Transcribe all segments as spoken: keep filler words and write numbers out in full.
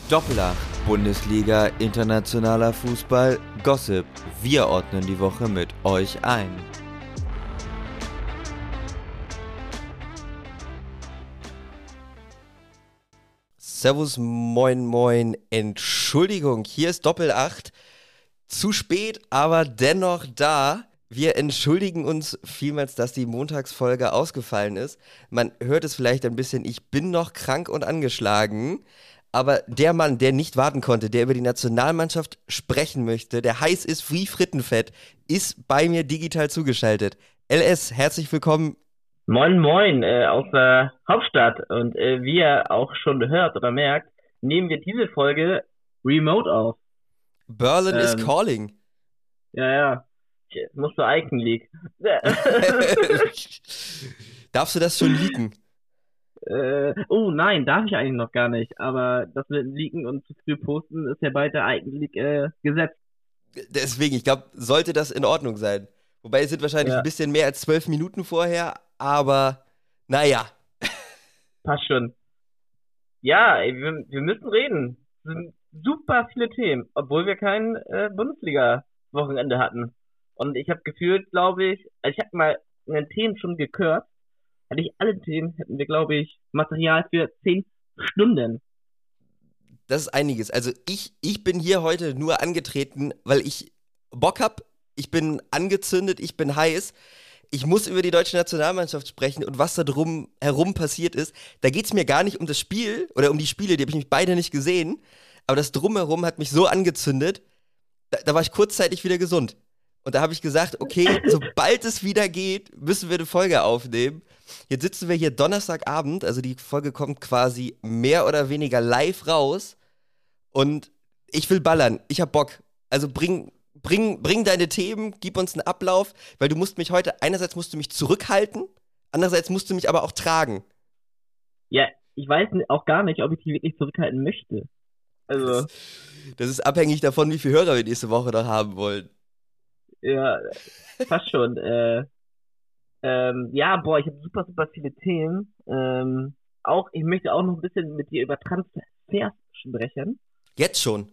Doppelacht, Bundesliga, internationaler Fußball, Gossip. Wir ordnen die Woche mit euch ein. Servus, moin, moin, Entschuldigung, hier ist Doppelacht. Zu spät, aber dennoch da. Wir entschuldigen uns vielmals, dass die Montagsfolge ausgefallen ist. Man hört es vielleicht ein bisschen, ich bin noch krank und angeschlagen. Aber der Mann, der nicht warten konnte, der über die Nationalmannschaft sprechen möchte, der heiß ist wie Frittenfett, ist bei mir digital zugeschaltet. L S, herzlich willkommen. Moin Moin äh, aus der Hauptstadt und äh, wie ihr auch schon hört oder merkt, nehmen wir diese Folge remote auf. Berlin Ähm, is calling. Ja, ja, ich muss zur Icon League. Darfst du das schon leaken? äh, oh nein, darf ich eigentlich noch gar nicht, aber das mit dem Leaken und zu früh posten ist ja bald der Icon League äh, Gesetz. Deswegen, ich glaube, sollte das in Ordnung sein. Wobei es sind wahrscheinlich Ja. ein bisschen mehr als zwölf Minuten vorher, aber naja. Passt schon. Ja, ey, wir, wir müssen reden. Es sind super viele Themen, obwohl wir kein äh, Bundesliga-Wochenende hatten. Und ich habe gefühlt, glaube ich, also ich habe mal in den Themen schon gekürt, hatte ich alle Themen, hätten wir, glaube ich, Material für zehn Stunden. Das ist einiges. Also ich, ich bin hier heute nur angetreten, weil ich Bock hab. Ich bin angezündet, ich bin heiß. Ich muss über die deutsche Nationalmannschaft sprechen und was da drum herum passiert ist. Da geht es mir gar nicht um das Spiel oder um die Spiele, die habe ich mich beide nicht gesehen. Aber das Drumherum hat mich so angezündet, da, da war ich kurzzeitig wieder gesund. Und da habe ich gesagt, okay, sobald es wieder geht, müssen wir eine Folge aufnehmen. Jetzt sitzen wir hier Donnerstagabend, also die Folge kommt quasi mehr oder weniger live raus. Und ich will ballern, ich hab Bock. Also bring, bring, bring deine Themen, gib uns einen Ablauf, weil du musst mich heute, einerseits musst du mich zurückhalten, andererseits musst du mich aber auch tragen. Ja, ich weiß auch gar nicht, ob ich die wirklich zurückhalten möchte. Also, Das, das ist abhängig davon, wie viele Hörer wir nächste Woche noch haben wollen. ja, fast schon. Äh, ähm, ja, boah, ich habe super, super viele Themen. Ähm, auch, ich möchte auch noch ein bisschen mit dir über Transfers sprechen. Jetzt schon.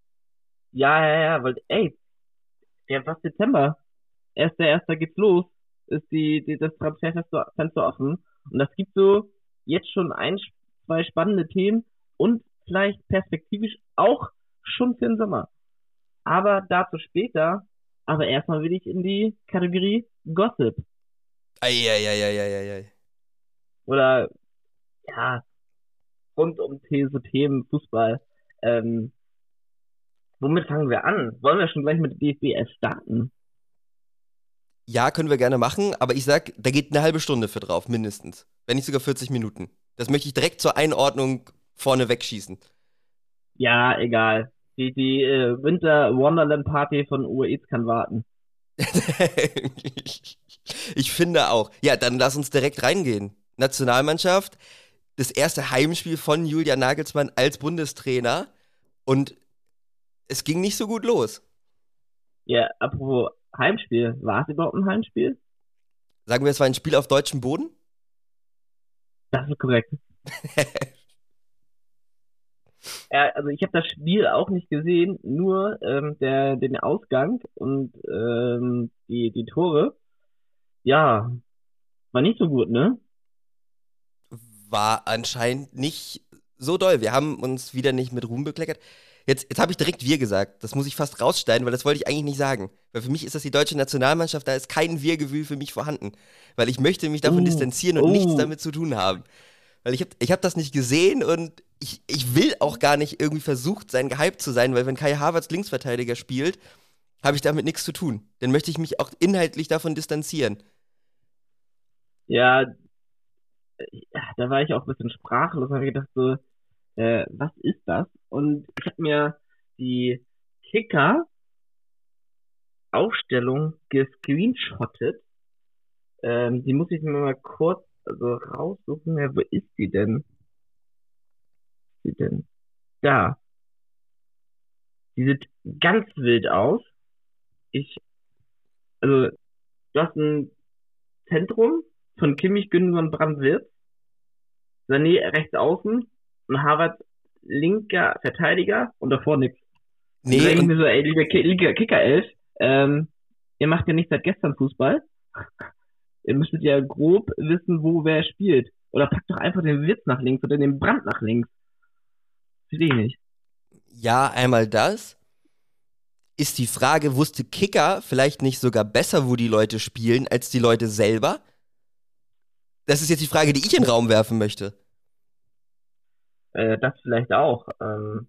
Ja, ja, ja, weil, ey, ja, fast Dezember. Erster, erster geht's los. Ist die, die das Transferfenster Fenster offen. Und das gibt so jetzt schon ein, zwei spannende Themen und vielleicht perspektivisch auch schon für den Sommer. Aber dazu später. Aber erstmal will ich in die Kategorie Gossip. Eieieiei. Oder, ja, rund um The- so Themen Fußball. Ähm, womit fangen wir an? Wollen wir schon gleich mit D F B elf starten? Ja, können wir gerne machen, aber ich sag, da geht eine halbe Stunde für drauf, mindestens. Wenn nicht sogar vierzig Minuten. Das möchte ich direkt zur Einordnung vorne wegschießen. Ja, egal. Die, die äh, Winter Wonderland Party von Uwe Eats kann warten. Ich finde auch. Ja, dann lass uns direkt reingehen. Nationalmannschaft, das erste Heimspiel von Julian Nagelsmann als Bundestrainer und es ging nicht so gut los. Ja, apropos Heimspiel. War es überhaupt ein Heimspiel? Sagen wir, es war ein Spiel auf deutschem Boden? Das ist korrekt. Ja, also ich habe das Spiel auch nicht gesehen, nur ähm, der den Ausgang und ähm, die die Tore. Ja, war nicht so gut, ne? War anscheinend nicht so doll. Wir haben uns wieder nicht mit Ruhm bekleckert. Jetzt, jetzt habe ich direkt wir gesagt. Das muss ich fast rausschneiden, weil das wollte ich eigentlich nicht sagen. Weil für mich ist das die deutsche Nationalmannschaft, da ist kein Wir-Gefühl für mich vorhanden. Weil ich möchte mich davon Uh, distanzieren und uh. nichts damit zu tun haben. Weil ich habe ich hab das nicht gesehen und ich, ich will auch gar nicht irgendwie versucht sein, gehypt zu sein, weil wenn Kai Havertz Linksverteidiger spielt, habe ich damit nichts zu tun. Dann möchte ich mich auch inhaltlich davon distanzieren. Ja, ja, da war ich auch ein bisschen sprachlos und habe gedacht so, äh, was ist das? Und ich habe mir die Kicker-Aufstellung gescreenshottet. Ähm, die muss ich mir mal kurz also raussuchen. Ja, wo ist die denn? Wo ist die denn? Da. Die sieht ganz wild aus. Ich, also, du hast ein Zentrum von Kimmich, Gündogan, Brandt, Wirtz. Sané rechts außen und Havertz linker Verteidiger und davor nichts. Nee, Und dann denke ich und, mir so, ey, liebe Ki- liebe Kicker-Elf, ähm, ihr macht ja nicht seit gestern Fußball. Ihr müsstet ja grob wissen, wo wer spielt. Oder packt doch einfach den Witz nach links oder den Brand nach links. Verstehe ich nicht. ja, einmal das. Ist die Frage, wusste Kicker vielleicht nicht sogar besser, wo die Leute spielen, als die Leute selber? Das ist jetzt die Frage, die ich in den Raum werfen möchte. Äh, das vielleicht auch. Ähm,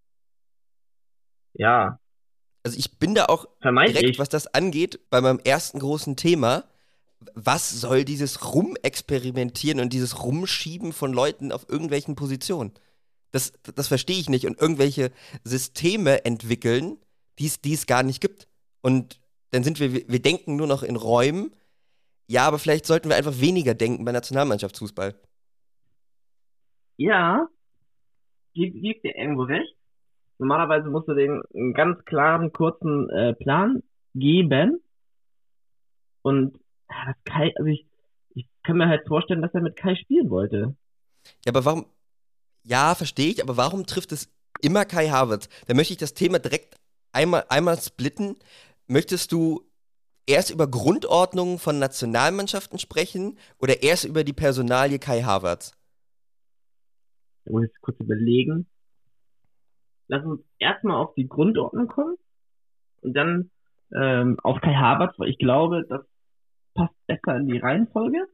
ja, Also ich bin da auch direkt, vermeintlich. was das angeht, bei meinem ersten großen Thema. Was soll dieses Rumexperimentieren und dieses Rumschieben von Leuten auf irgendwelchen Positionen? Das, das verstehe ich nicht. Und irgendwelche Systeme entwickeln, die es die es gar nicht gibt. Und dann sind wir, wir denken nur noch in Räumen. Ja, aber vielleicht sollten wir einfach weniger denken bei Nationalmannschaftsfußball. Ja, gib, gib dir irgendwo recht. Normalerweise musst du den einen ganz klaren, kurzen äh, Plan geben. Und ja, das Kai, also ich, ich kann mir halt vorstellen, dass er mit Kai spielen wollte. Ja, aber warum? Ja, verstehe ich, aber warum trifft es immer Kai Havertz? Da möchte ich das Thema direkt einmal, einmal splitten. Möchtest du erst über Grundordnungen von Nationalmannschaften sprechen oder erst über die Personalie Kai Havertz? Da muss ich jetzt kurz überlegen. Lass uns erstmal auf die Grundordnung kommen und dann ähm, auf Kai Havertz, weil ich glaube, das passt besser in die Reihenfolge.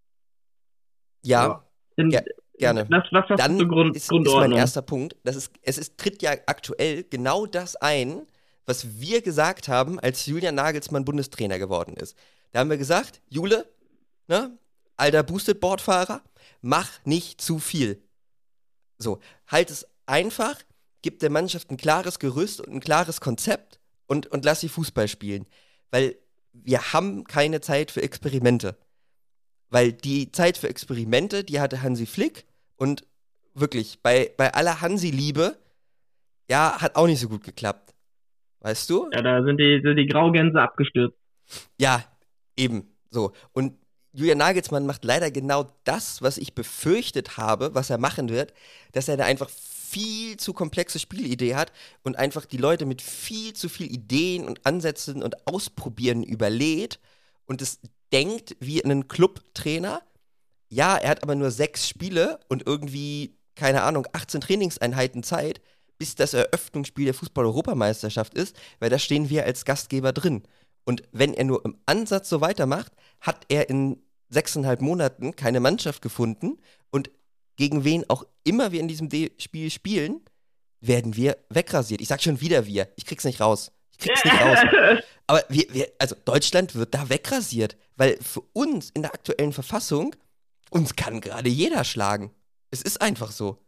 Ja, Dann, ja, gerne. Was, was hast du Dann zur Grund, ist, ist mein Grundordnung? erster Punkt, das ist, es ist, tritt ja aktuell genau das ein, was wir gesagt haben, als Julian Nagelsmann Bundestrainer geworden ist. Da haben wir gesagt, Jule, ne, alter Boosted-Board-Fahrer, mach nicht zu viel. So, halt es einfach, gib der Mannschaft ein klares Gerüst und ein klares Konzept und, und lass sie Fußball spielen. Weil wir haben keine Zeit für Experimente. Weil die Zeit für Experimente, die hatte Hansi Flick und wirklich, bei, bei aller Hansi-Liebe, ja, hat auch nicht so gut geklappt. Weißt du? Ja, da sind die, sind die Graugänse abgestürzt. Ja, eben, so. Und Julian Nagelsmann macht leider genau das, was ich befürchtet habe, was er machen wird, dass er da einfach viel zu komplexe Spielidee hat und einfach die Leute mit viel zu viel Ideen und Ansätzen und Ausprobieren überlädt und es denkt wie ein Clubtrainer. Ja, er hat aber nur sechs Spiele und irgendwie, keine Ahnung, achtzehn Trainingseinheiten Zeit, bis das Eröffnungsspiel der Fußball-Europameisterschaft ist, weil da stehen wir als Gastgeber drin. Und wenn er nur im Ansatz so weitermacht, hat er in sechseinhalb Monaten keine Mannschaft gefunden und gegen wen auch immer wir in diesem De- Spiel spielen, werden wir wegrasiert. Ich sag schon wieder wir. Ich krieg's nicht raus. Ich krieg's nicht raus. Aber wir, wir, also Deutschland wird da wegrasiert, weil für uns in der aktuellen Verfassung, uns kann gerade jeder schlagen. Es ist einfach so.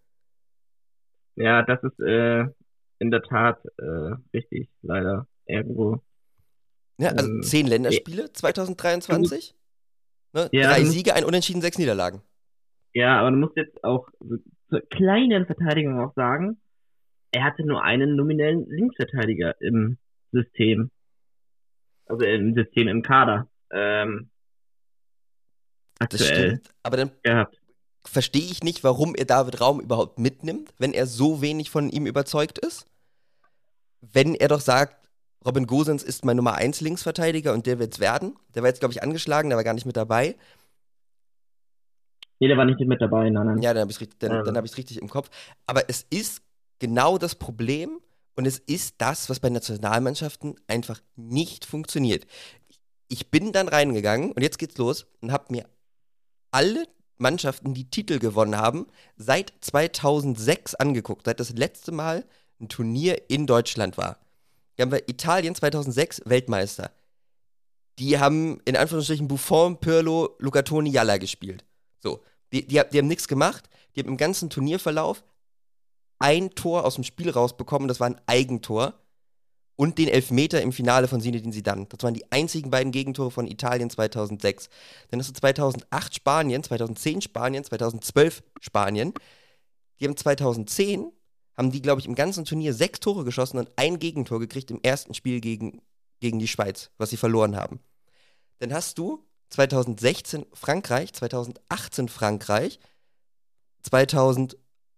Ja, das ist äh, in der Tat äh, richtig, leider. Irgendwo. Ja, also Ähm, zehn Länderspiele zwanzig dreiundzwanzig. Ne? ja, Drei du musst, Siege, ein Unentschieden, sechs Niederlagen. ja, aber du musst jetzt auch so zur kleinen Verteidigung auch sagen, er hatte nur einen nominellen Linksverteidiger im System. Also im System, im Kader. Ähm, Das aktuell stimmt. Aber dann gehabt. verstehe ich nicht, warum er David Raum überhaupt mitnimmt, wenn er so wenig von ihm überzeugt ist. Wenn er doch sagt, Robin Gosens ist mein Nummer eins Linksverteidiger und der wird's werden. Der war jetzt, glaube ich, angeschlagen, der war gar nicht mit dabei. Nee, der war nicht mit dabei, nein, nein. Ja, dann habe ich es dann, Ähm, dann hab ich's richtig im Kopf. Aber es ist genau das Problem und es ist das, was bei Nationalmannschaften einfach nicht funktioniert. Ich bin dann reingegangen und jetzt geht's los und habe mir alle Mannschaften, die Titel gewonnen haben, seit zweitausendsechs angeguckt, seit das letzte Mal ein Turnier in Deutschland war. Hier haben wir Italien zweitausendsechs Weltmeister. Die haben in Anführungsstrichen Buffon, Pirlo, Luca Toni, Jalla gespielt. So, die, die, die haben nichts gemacht. Die haben im ganzen Turnierverlauf ein Tor aus dem Spiel rausbekommen, das war ein Eigentor. Und den Elfmeter im Finale von Zinedine Zidane. Das waren die einzigen beiden Gegentore von Italien zweitausendsechs. Dann hast du zweitausendacht Spanien, zweitausendzehn Spanien, zweitausendzwölf Spanien. Die haben zweitausendzehn, haben die, glaube ich, im ganzen Turnier sechs Tore geschossen und ein Gegentor gekriegt im ersten Spiel gegen, gegen die Schweiz, was sie verloren haben. Dann hast du zweitausendsechzehn Frankreich, zweitausendachtzehn Frankreich, zweitausendzwanzig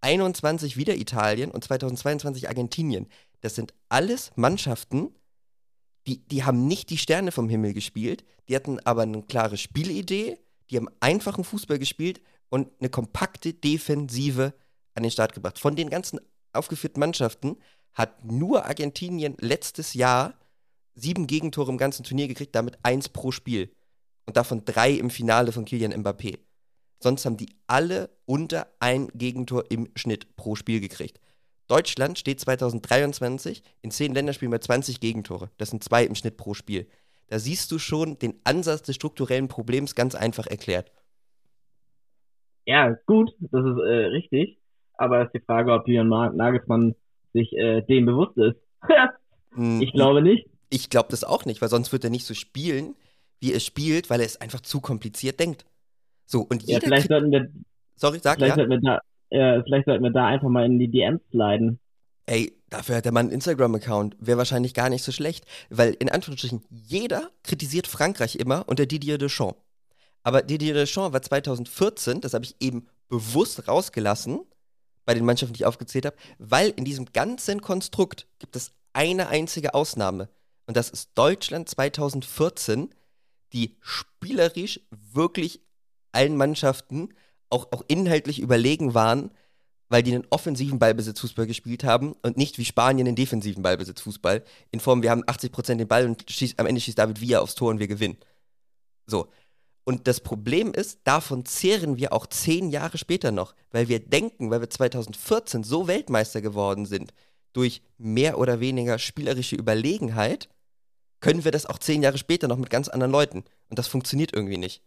einundzwanzig wieder Italien und zweitausendzweiundzwanzig Argentinien. Das sind alles Mannschaften, die, die haben nicht die Sterne vom Himmel gespielt, die hatten aber eine klare Spielidee, die haben einfachen Fußball gespielt und eine kompakte Defensive an den Start gebracht. Von den ganzen aufgeführten Mannschaften hat nur Argentinien letztes Jahr sieben Gegentore im ganzen Turnier gekriegt, damit eins pro Spiel. Und davon drei im Finale von Kylian Mbappé. Sonst haben die alle unter ein Gegentor im Schnitt pro Spiel gekriegt. Deutschland steht zweitausenddreiundzwanzig in zehn Länderspielen bei zwanzig Gegentore. Das sind zwei im Schnitt pro Spiel. Da siehst du schon den Ansatz des strukturellen Problems ganz einfach erklärt. Ja, ist gut, das ist äh, richtig. Aber es ist die Frage, ob Julian Nagelsmann sich äh, dem bewusst ist. Ich glaube nicht. Ich glaube das auch nicht, weil sonst wird er nicht so spielen, wie er spielt, weil er es einfach zu kompliziert denkt. So, und Ja, jeder vielleicht kriegt- sollten wir, Sorry, sag vielleicht ja. sollten wir da, äh, vielleicht sollten wir da einfach mal in die D Ms sliden. Ey, dafür hat der Mann einen Instagram-Account. Wäre wahrscheinlich gar nicht so schlecht, weil in Anführungsstrichen jeder kritisiert Frankreich immer unter Didier Deschamps. Aber Didier Deschamps war zweitausendvierzehn, das habe ich eben bewusst rausgelassen, bei den Mannschaften, die ich aufgezählt habe, weil in diesem ganzen Konstrukt gibt es eine einzige Ausnahme. Und das ist Deutschland zweitausendvierzehn, die spielerisch wirklich allen Mannschaften auch, auch inhaltlich überlegen waren, weil die einen offensiven Ballbesitzfußball gespielt haben und nicht wie Spanien einen defensiven Ballbesitzfußball. In Form, wir haben achtzig Prozent den Ball und schießt, am Ende schießt David Villa aufs Tor und wir gewinnen. So. Und das Problem ist, davon zehren wir auch zehn Jahre später noch, weil wir denken, weil wir zweitausendvierzehn so Weltmeister geworden sind, durch mehr oder weniger spielerische Überlegenheit, können wir das auch zehn Jahre später noch mit ganz anderen Leuten. Und das funktioniert irgendwie nicht.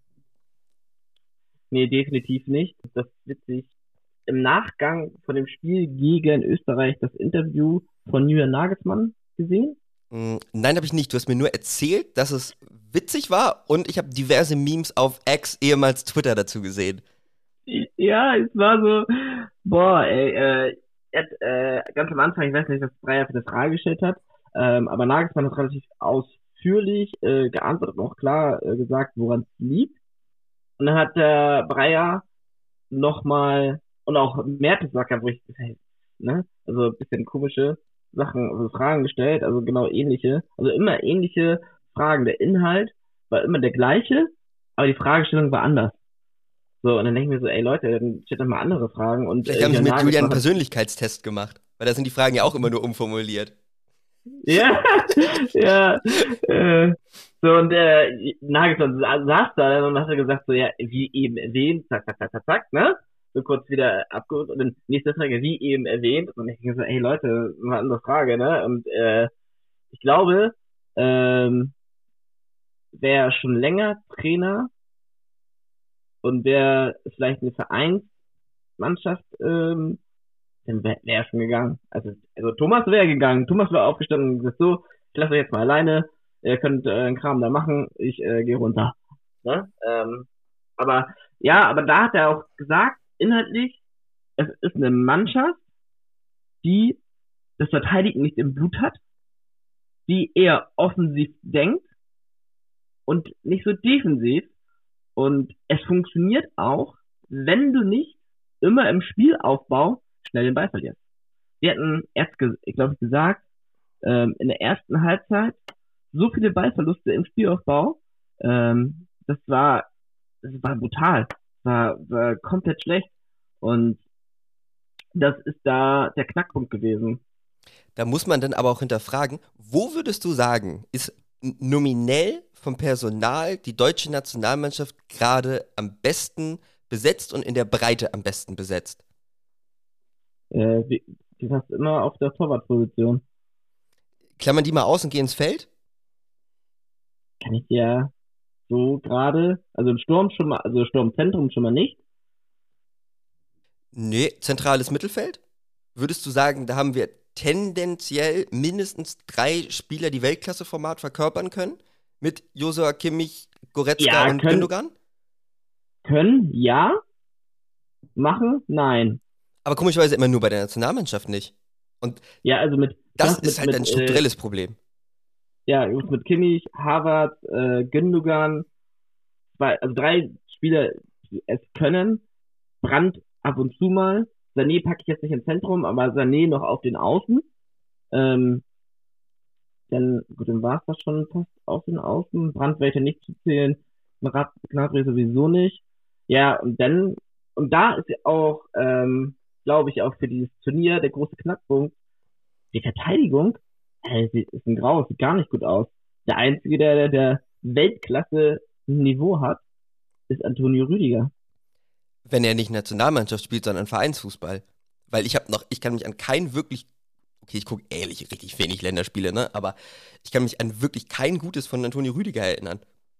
Nee, definitiv nicht. Das ist witzig. Im Nachgang von dem Spiel gegen Österreich das Interview von Julian Nagelsmann gesehen? Mm, Nein, habe ich nicht. Du hast mir nur erzählt, dass es witzig war und ich habe diverse Memes auf X, ehemals Twitter, dazu gesehen. Ja, es war so, boah, ey, äh, er hat, äh, ganz am Anfang, ich weiß nicht, was Breyer für eine Frage gestellt hat, ähm, aber Nagelsmann hat relativ ausführlich äh, geantwortet und auch klar äh, gesagt, woran es liegt. Und dann hat der Breyer nochmal, und auch Mertesacker, wo ich, ne, also ein bisschen komische Sachen, also Fragen gestellt, also genau ähnliche, also immer ähnliche Fragen. Der Inhalt war immer der gleiche, aber die Fragestellung war anders. So, und dann denke ich mir so, ey Leute, dann stellt doch mal andere Fragen. Und Vielleicht äh, haben sie mit Nagelsmann Julian einen hat- Persönlichkeitstest gemacht, weil da sind die Fragen ja auch immer nur umformuliert. Ja, ja. Äh, so, und äh, Nagelsmann sa- saß da dann und hat er gesagt, so, ja, wie eben erwähnt, zack, zack, zack, zack, zack, ne? So kurz wieder abgeholt und dann nächste Frage, wie eben erwähnt. Und ich denke so, ey Leute, mal eine andere Frage, ne? Und äh, ich glaube, ähm, wer schon länger Trainer und wer vielleicht eine Vereinsmannschaft, ähm, dann wäre wär er schon gegangen. Also, also Thomas wäre gegangen. Thomas war aufgestanden und gesagt, so, ich lasse euch jetzt mal alleine, ihr könnt äh, einen Kram da machen, ich äh, gehe runter. Ne? Ähm, aber ja, aber da hat er auch gesagt, inhaltlich, es ist eine Mannschaft, die das Verteidigen nicht im Blut hat, die eher offensiv denkt und nicht so defensiv. Und es funktioniert auch, wenn du nicht immer im Spielaufbau schnell den Ball verlierst. Wir hatten erst, ich glaube, gesagt, ähm, in der ersten Halbzeit so viele Ballverluste im Spielaufbau, ähm, das war, das war brutal, war, war komplett schlecht. Und das ist da der Knackpunkt gewesen. Da muss man dann aber auch hinterfragen, wo würdest du sagen, ist n- nominell vom Personal die deutsche Nationalmannschaft gerade am besten besetzt und in der Breite am besten besetzt? Äh, wie, wie fast immer auf der Torwartposition. Klammern die mal aus und gehen ins Feld? Kann ich dir so gerade, also im Sturm schon mal, also Sturmzentrum schon mal nicht. Nee, zentrales Mittelfeld? Würdest du sagen, da haben wir tendenziell mindestens drei Spieler, die Weltklasse-Format verkörpern können? Mit Joshua Kimmich, Goretzka Ja, und können- Gündogan? Können, ja. Machen, nein. Aber komischerweise immer nur bei der Nationalmannschaft nicht. Ja, also mit, Das mit, ist halt mit, ein äh, strukturelles Problem. Ja, mit Kimmich, Havertz, äh, Gündogan, zwei, also drei Spieler, die es können. Brandt ab und zu mal, Sané packe ich jetzt nicht ins Zentrum, aber Sané noch auf den Außen. Ähm, dann, gut, dann war es das schon fast auf den Außen. Brandt wäre nicht zu zählen. Gnab- Gnabry sowieso nicht. Ja, und dann, und da ist ja auch, ähm, glaube ich, auch für dieses Turnier der große Knackpunkt. Die Verteidigung, äh, sie ist ein Grau, sieht gar nicht gut aus. Der Einzige, der, der, der Weltklasse-Niveau hat, ist Antonio Rüdiger. Wenn er nicht Nationalmannschaft spielt, sondern Vereinsfußball. Weil ich habe noch, ich kann mich an kein wirklich, okay, ich gucke ehrlich richtig wenig Länderspiele, ne? Aber ich kann mich an wirklich kein Gutes von Antonio Rüdiger erinnern.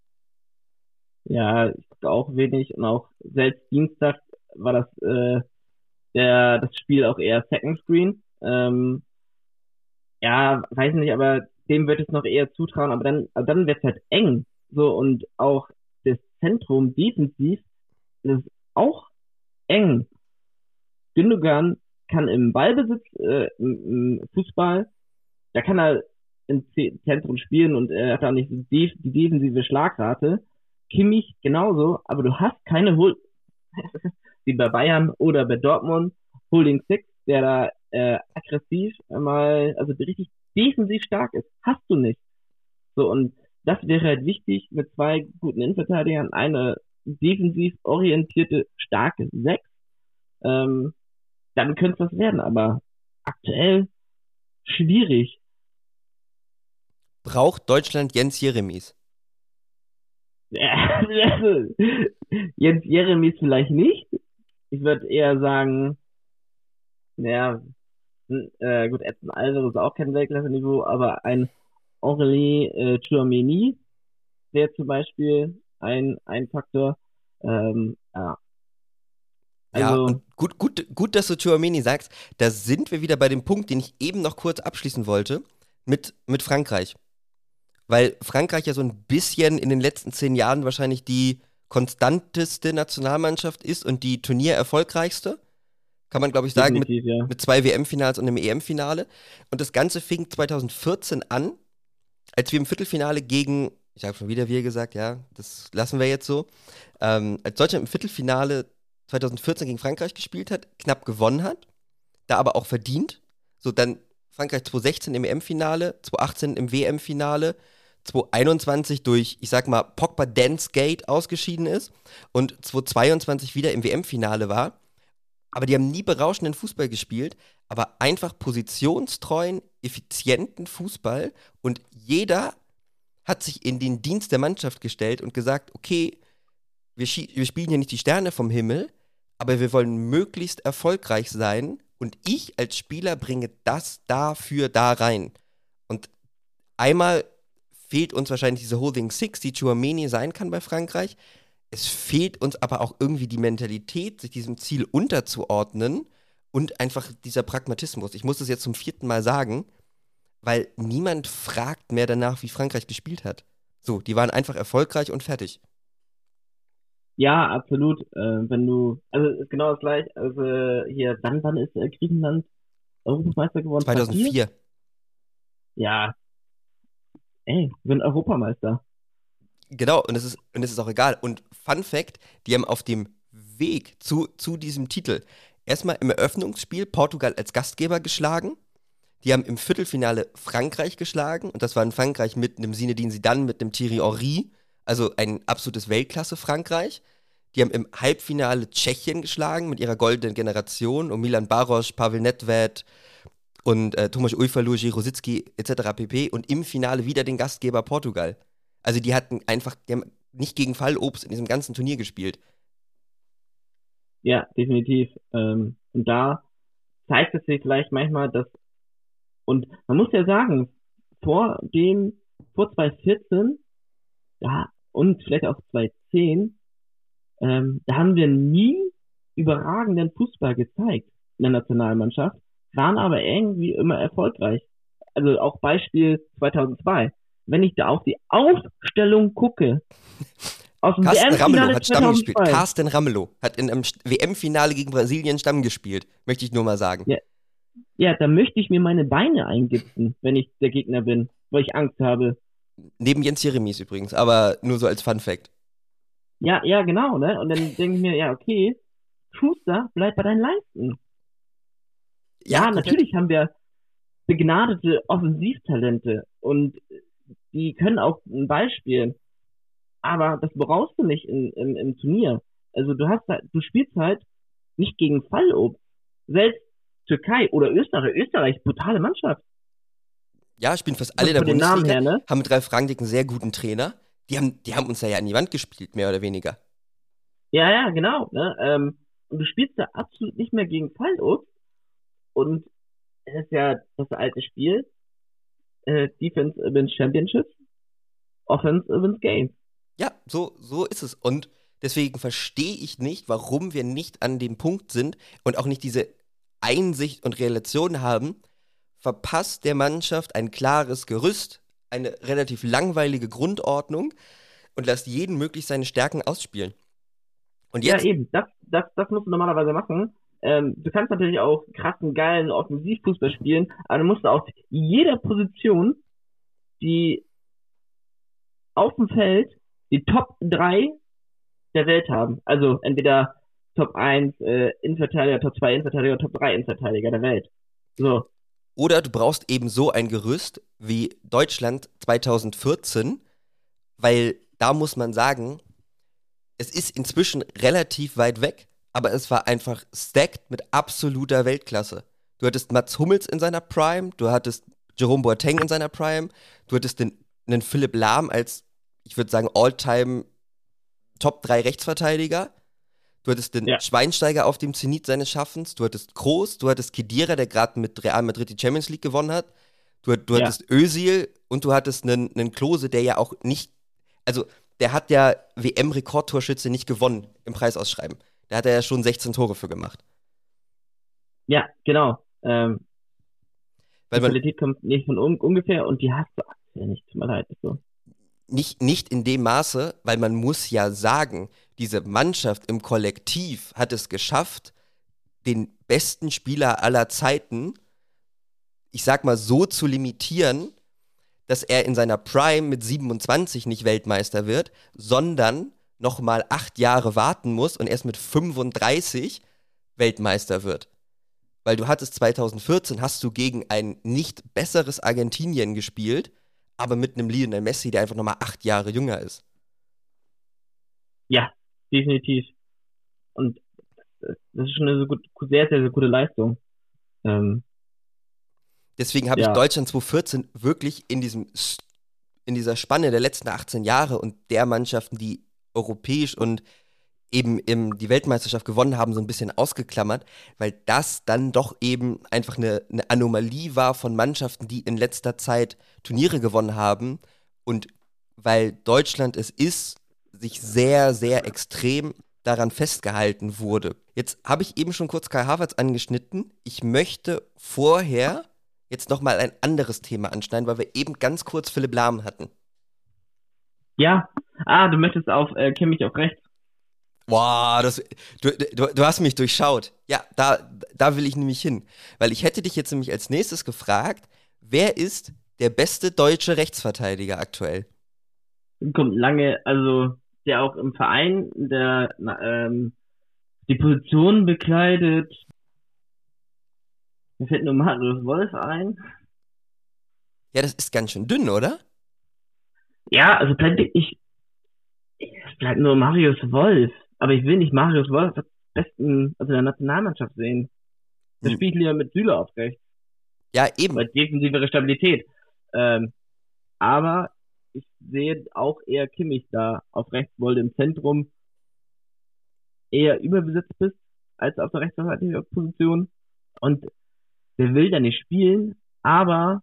Ja, ich gucke auch wenig und auch selbst Dienstag war das, äh, der, das Spiel auch eher Second Screen. Ähm, ja, weiß nicht, aber dem würde ich es noch eher zutrauen, aber dann, aber dann wird es halt eng. So, und auch das Zentrum defensiv ist auch eng. Gündogan kann im Ballbesitz, äh, im, im Fußball, da kann er im Z- Zentrum spielen und er hat auch nicht die, def- die defensive Schlagrate. Kimmich genauso, aber du hast keine Hol wie bei Bayern oder bei Dortmund Holding Six, der da äh, aggressiv mal, also richtig defensiv stark ist. Hast du nicht. So, und das wäre halt wichtig mit zwei guten Innenverteidigern, eine defensiv orientierte, starke Sechs. Ähm, dann könnte es was werden, aber aktuell schwierig. Braucht Deutschland Jens Jeremies? Also, Jens Jeremies vielleicht nicht. Ich würde eher sagen, naja, äh, gut, Edson Alvarez ist auch kein Weltklasse-Niveau, aber ein Aurelien äh, Tchouaméni wäre zum Beispiel ein, ein Faktor. Ähm, ja, Ja, und also, gut, gut, gut, dass du Tchouaméni sagst. Da sind wir wieder bei dem Punkt, den ich eben noch kurz abschließen wollte, mit, mit Frankreich. Weil Frankreich ja so ein bisschen in den letzten zehn Jahren wahrscheinlich die konstanteste Nationalmannschaft ist und die turniererfolgreichste. Kann man, glaube ich, sagen, mit, definitiv, ja. mit zwei W M-Finals und einem E M-Finale. Und das Ganze fing zwanzig vierzehn an, als wir im Viertelfinale gegen, ich habe schon wieder wir gesagt, ja, das lassen wir jetzt so, ähm, als Deutschland im Viertelfinale zwanzig vierzehn gegen Frankreich gespielt hat, knapp gewonnen hat, da aber auch verdient. So, dann Frankreich zwanzig sechzehn im E M-Finale, zwanzig achtzehn im W M-Finale, zwanzig einundzwanzig durch, ich sag mal, Pogba Dance Gate ausgeschieden ist und zwanzig zweiundzwanzig wieder im W M-Finale war. Aber die haben nie berauschenden Fußball gespielt, aber einfach positionstreuen, effizienten Fußball und jeder hat sich in den Dienst der Mannschaft gestellt und gesagt, okay, wir, schie- wir spielen hier nicht die Sterne vom Himmel, aber wir wollen möglichst erfolgreich sein und ich als Spieler bringe das dafür da rein. Und einmal fehlt uns wahrscheinlich diese Holding Six, die Tchouaméni sein kann bei Frankreich. Es fehlt uns aber auch irgendwie die Mentalität, sich diesem Ziel unterzuordnen und einfach dieser Pragmatismus. Ich muss das jetzt zum vierten Mal sagen, weil niemand fragt mehr danach, wie Frankreich gespielt hat. So, die waren einfach erfolgreich und fertig. Ja, absolut. Äh, wenn du, also ist genau das gleiche. Also hier, wann, wann ist äh, Griechenland Europameister geworden? zweitausendvier? zweitausendvier. Ja, ey, wir sind Europameister. Genau, und es ist, und es ist auch egal. Und Fun Fact, die haben auf dem Weg zu, zu diesem Titel erstmal im Eröffnungsspiel Portugal als Gastgeber geschlagen. Die haben im Viertelfinale Frankreich geschlagen. Und das war in Frankreich mit einem Zinedine Zidane, mit einem Thierry Henry. Also ein absolutes Weltklasse-Frankreich. Die haben im Halbfinale Tschechien geschlagen mit ihrer goldenen Generation. Und Milan Baros, Pavel Nedved und äh, Tomáš Ujfalu, Jiří Rosický et cetera pp. Und im Finale wieder den Gastgeber Portugal. Also die hatten einfach, die haben nicht gegen Fallobst in diesem ganzen Turnier gespielt. Ja, definitiv. Ähm, und da zeigt es sich vielleicht manchmal, dass, und man muss ja sagen, vor dem, vor zwanzig vierzehn, ja, und vielleicht auch zwanzig zehn, ähm, da haben wir nie überragenden Fußball gezeigt in der Nationalmannschaft, waren aber irgendwie immer erfolgreich. Also auch Beispiel zweitausendzwei. Wenn ich da auf die Aufstellung gucke, aus dem Carsten Ramelow W M-Finale hat Stamm gespielt. zweitausendzwei, Carsten Ramelow hat in einem W M-Finale gegen Brasilien Stamm gespielt. Möchte ich nur mal sagen. ja, ja, da möchte ich mir meine Beine eingipsen, wenn ich der Gegner bin, weil ich Angst habe. Neben Jens Jeremies übrigens, aber nur so als Fun Fact. Ja, ja, genau, ne? Und dann denke ich mir, ja, okay, Schuster, bleib bei deinen Leisten. Ja, Ja, komplett. natürlich haben wir begnadete Offensivtalente und die können auch einen Ball spielen, aber das brauchst du nicht in, im, im Turnier. Also du hast halt, du spielst halt nicht gegen Fallobst. Selbst Türkei oder Österreich, Österreich, brutale Mannschaft. Ja, spielen fast alle Von, der von den Namen Bundesliga, her, ne? haben mit Ralf Rangnick einen sehr guten Trainer. Die haben, die haben uns da ja an die Wand gespielt, mehr oder weniger. Ja, ja, genau. Ne? Ähm, und du spielst da absolut nicht mehr gegen Fallobst. Und es ist ja das alte Spiel. Äh, Defense wins Championships, Offense wins Games. Ja, so, so ist es. Und deswegen verstehe ich nicht, warum wir nicht an dem Punkt sind und auch nicht diese Einsicht und Relation haben. Verpasst der Mannschaft ein klares Gerüst, eine relativ langweilige Grundordnung und lasst jeden möglich seine Stärken ausspielen. Und Ja, jetzt, eben. Das, das, das musst du normalerweise machen. Ähm, du kannst natürlich auch krassen, geilen Offensivfußball spielen, aber du musst auf jeder Position, die auf dem Feld, die Top drei der Welt haben. Also entweder Top eins äh, Innenverteidiger, Top zwei Innenverteidiger, Top drei Innenverteidiger der Welt. So. oder du brauchst eben so ein Gerüst wie Deutschland zwanzig vierzehn, weil da muss man sagen, es ist inzwischen relativ weit weg, aber es war einfach stacked mit absoluter Weltklasse. Du hattest Mats Hummels in seiner Prime, du hattest Jerome Boateng in seiner Prime, du hattest den, einen Philipp Lahm als, ich würde sagen, All-Time Top drei Rechtsverteidiger. Du hattest den Ja, Schweinsteiger auf dem Zenit seines Schaffens, du hattest Kroos, du hattest Khedira, der gerade mit Real Madrid die Champions League gewonnen hat, du, du ja, hattest Özil und du hattest einen, einen Klose, der ja auch nicht, also der hat ja W M-Rekordtorschütze nicht gewonnen im Preisausschreiben. Da hat er ja schon sechzehn Tore für gemacht. ja, genau. Ähm, Weil die man Qualität kommt nicht von un ungefähr und die hast du aktuell nicht. Tut mir leid. Ist so. nicht, nicht in dem Maße, weil man muss ja sagen, diese Mannschaft im Kollektiv hat es geschafft, den besten Spieler aller Zeiten, ich sag mal, so zu limitieren, dass er in seiner Prime mit siebenundzwanzig nicht Weltmeister wird, sondern noch mal acht Jahre warten muss und erst mit fünfunddreißig Weltmeister wird. Weil du hattest zwanzig vierzehn, hast du gegen ein nicht besseres Argentinien gespielt, aber mit einem Lionel Messi, der einfach noch mal acht Jahre jünger ist. Ja, definitiv. Und das das ist schon eine so gut, sehr, sehr, sehr gute Leistung. Ähm, Deswegen habe ich ja, Deutschland zwanzig vierzehn wirklich in diesem S- in dieser Spanne der letzten achtzehn Jahre und der Mannschaften, die europäisch und eben im, die Weltmeisterschaft gewonnen haben, so ein bisschen ausgeklammert, weil das dann doch eben einfach eine, eine Anomalie war von Mannschaften, die in letzter Zeit Turniere gewonnen haben und weil Deutschland es ist, sich sehr, sehr extrem daran festgehalten wurde. Jetzt habe ich eben schon kurz Kai Havertz angeschnitten. Ich möchte vorher jetzt nochmal ein anderes Thema anschneiden, weil wir eben ganz kurz Philipp Lahm hatten. ja. Ah, du möchtest auf äh, Kimmich auf rechts. Boah, das, du, du, du hast mich durchschaut. Ja, da, da will ich nämlich hin. Weil ich hätte dich jetzt nämlich als nächstes gefragt, wer ist der beste deutsche Rechtsverteidiger aktuell? Kommt lange, also der auch im Verein, der na, ähm, die Position bekleidet. Mir fällt nur Marius Wolf ein. Ja, das ist ganz schön dünn, oder? Ja, also bleibt ich, es bleibt nur Marius Wolf. Aber ich will nicht Marius Wolf als besten, also in der Nationalmannschaft sehen. Der Hm. spielt lieber mit Süle auf rechts, Ja, eben. weil defensivere Stabilität. Ähm, aber ich sehe auch eher Kimmich da auf rechts, weil du im Zentrum eher überbesetzt bist als auf der rechtsverteidiger Position. Und der will da nicht spielen, aber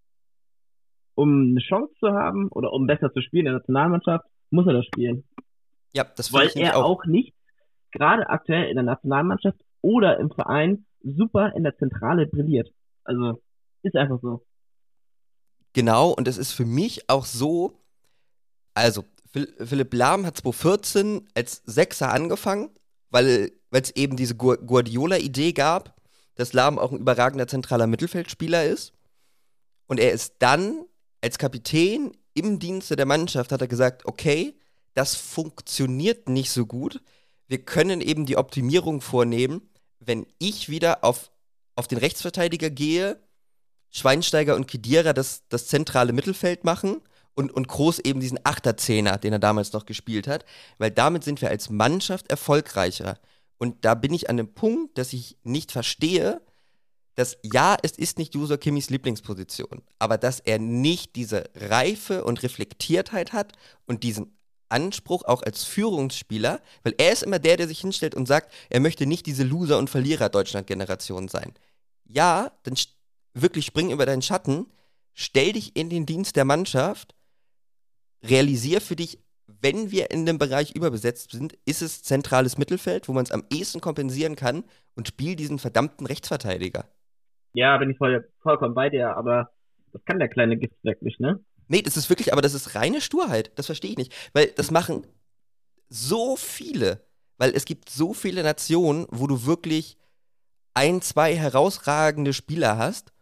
um eine Chance zu haben oder um besser zu spielen in der Nationalmannschaft, muss er das spielen. Ja, das finde Weil ich nämlich er auch. auch nicht, gerade aktuell in der Nationalmannschaft oder im Verein, super in der Zentrale brilliert. Also, ist einfach so. Genau, und es ist für mich auch so, also, Phil- Philipp Lahm hat zwanzig vierzehn als Sechser angefangen, weil es eben diese Gu- Guardiola-Idee gab, dass Lahm auch ein überragender zentraler Mittelfeldspieler ist. Und er ist dann als Kapitän im Dienste der Mannschaft, hat er gesagt, okay, das funktioniert nicht so gut. Wir können eben die Optimierung vornehmen, wenn ich wieder auf, auf den Rechtsverteidiger gehe, Schweinsteiger und Khedira das, das zentrale Mittelfeld machen und, und Kroos eben diesen Achter-Zehner, den er damals noch gespielt hat, weil damit sind wir als Mannschaft erfolgreicher. Und da bin ich an dem Punkt, dass ich nicht verstehe, dass ja, es ist nicht Joshua Kimmichs Lieblingsposition, aber dass er nicht diese Reife und Reflektiertheit hat und diesen Anspruch auch als Führungsspieler, weil er ist immer der, der sich hinstellt und sagt, er möchte nicht diese Loser- und Verlierer-Deutschland-Generation sein. Ja, dann st- wirklich spring über deinen Schatten, stell dich in den Dienst der Mannschaft, realisier für dich, wenn wir in dem Bereich überbesetzt sind, ist es zentrales Mittelfeld, wo man es am ehesten kompensieren kann und spiel diesen verdammten Rechtsverteidiger. Ja, bin ich voll, vollkommen bei dir, aber das kann der kleine Gift wirklich, ne? Nee, das ist wirklich, aber das ist reine Sturheit. Das verstehe ich nicht. Weil das machen so viele. Weil es gibt so viele Nationen, wo du wirklich ein, zwei herausragende Spieler hast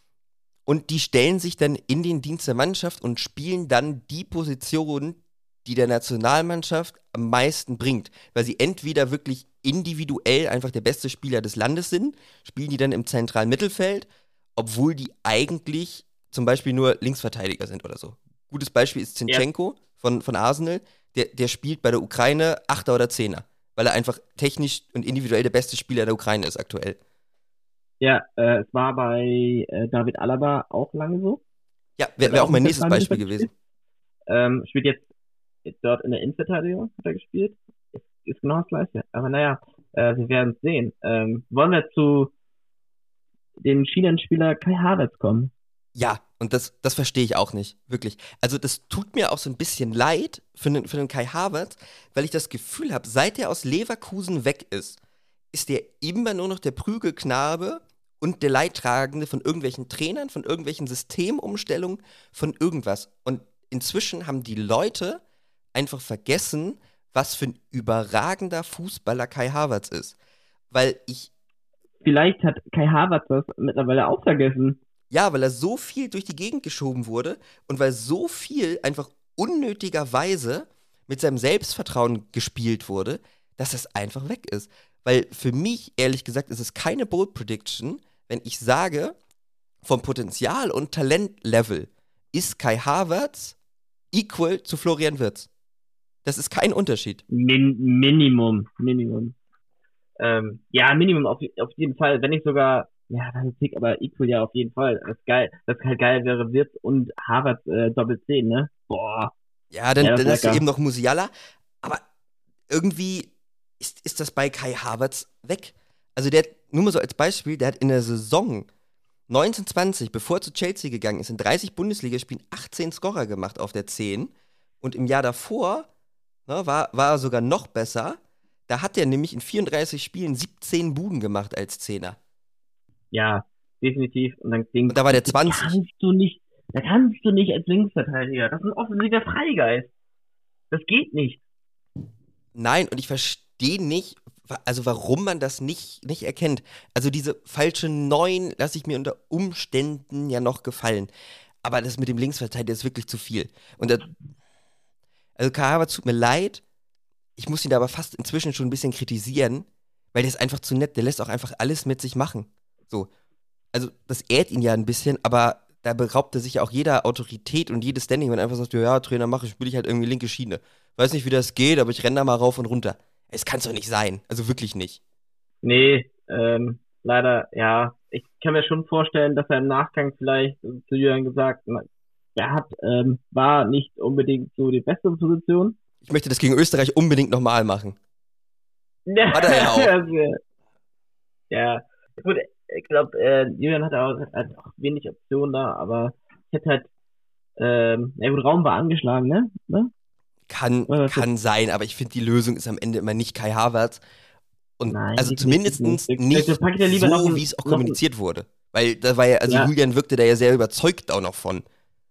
und die stellen sich dann in den Dienst der Mannschaft und spielen dann die Position, die der Nationalmannschaft am meisten bringt. Weil sie entweder wirklich individuell einfach der beste Spieler des Landes sind, spielen die dann im zentralen Mittelfeld, obwohl die eigentlich zum Beispiel nur Linksverteidiger sind oder so. Gutes Beispiel ist Zinchenko ja. von, von Arsenal. Der, der spielt bei der Ukraine Achter oder Zehner, weil er einfach technisch und individuell der beste Spieler der Ukraine ist aktuell. Ja, äh, es war bei äh, David Alaba auch lange so. Ja, wäre wär auch mein nächstes Beispiel gewesen. Ähm, spielt jetzt, jetzt dort in der Innenverteidigung, hat er gespielt. Ist, ist genau das Gleiche. Aber naja, äh, wir werden es sehen. Ähm, wollen wir zu dem Schienenspieler Kai Havertz kommen? Ja, und das, das verstehe ich auch nicht, wirklich. Also das tut mir auch so ein bisschen leid für den, für den Kai Havertz, weil ich das Gefühl habe, seit er aus Leverkusen weg ist, ist er immer nur noch der Prügelknabe und der Leidtragende von irgendwelchen Trainern, von irgendwelchen Systemumstellungen, von irgendwas. Und inzwischen haben die Leute einfach vergessen, was für ein überragender Fußballer Kai Havertz ist. Weil ich... Vielleicht hat Kai Havertz das mittlerweile auch vergessen. Ja, weil er so viel durch die Gegend geschoben wurde und weil so viel einfach unnötigerweise mit seinem Selbstvertrauen gespielt wurde, dass es einfach weg ist. Weil für mich, ehrlich gesagt, ist es keine Bold Prediction, wenn ich sage, vom Potenzial und Talentlevel ist Kai Havertz equal zu Florian Wirtz. Das ist kein Unterschied. Min- Minimum, Minimum. Ähm, ja, Minimum auf, auf jeden Fall, wenn nicht sogar, ja, dann ist Tick, aber equal ja auf jeden Fall. Das ist geil. Das ist halt geil wäre Wirtz und Havertz äh, Doppel zehn, ne? Boah. Ja, dann, ja, dann hast du eben noch Musiala, aber irgendwie ist, ist das bei Kai Havertz weg. Also der, nur mal so als Beispiel, der hat in der Saison neunzehn zwanzig, bevor er zu Chelsea gegangen ist, in dreißig Bundesligaspielen achtzehn Scorer gemacht auf der zehn und im Jahr davor ne, war, war er sogar noch besser. Da hat er nämlich in vierunddreißig Spielen siebzehn Buden gemacht als Zehner. Ja, definitiv. Und, dann und da war der zwanzig. Da kannst du nicht, da kannst du nicht als Linksverteidiger. Das ist ein offensiver Freigeist. Das geht nicht. Nein, und ich verstehe nicht, also warum man das nicht, nicht erkennt. Also diese falsche Neun lasse ich mir unter Umständen ja noch gefallen. Aber das mit dem Linksverteidiger ist wirklich zu viel. Und das, also Kai Havertz, tut mir leid, ich muss ihn da aber fast inzwischen schon ein bisschen kritisieren, weil der ist einfach zu nett, der lässt auch einfach alles mit sich machen. So. Also das ehrt ihn ja ein bisschen, aber da beraubt er sich ja auch jeder Autorität und jedes Standing, wenn er einfach sagt, ja, Trainer, mach ich, spiele ich halt irgendwie linke Schiene. Weiß nicht, wie das geht, aber ich renne da mal rauf und runter. Es kann's doch nicht sein. Also wirklich nicht. Nee, ähm, leider, ja. Ich kann mir schon vorstellen, dass er im Nachgang vielleicht zu Jürgen gesagt hat, er hat, ähm, war nicht unbedingt so die beste Position. Ich möchte das gegen Österreich unbedingt nochmal machen. Ja, hat er ja auch. Ja, gut, ich glaube, äh, Julian hat auch, hat auch wenig Optionen da, aber ich hätte halt, ähm, ja gut, Raum war angeschlagen, ne? ne? Kann, kann sein, aber ich finde, die Lösung ist am Ende immer nicht Kai Havertz. Und Nein, also zumindest nicht, nicht so, wie es auch kommuniziert wurde. Weil da war ja, also ja. Julian wirkte da ja sehr überzeugt auch noch von.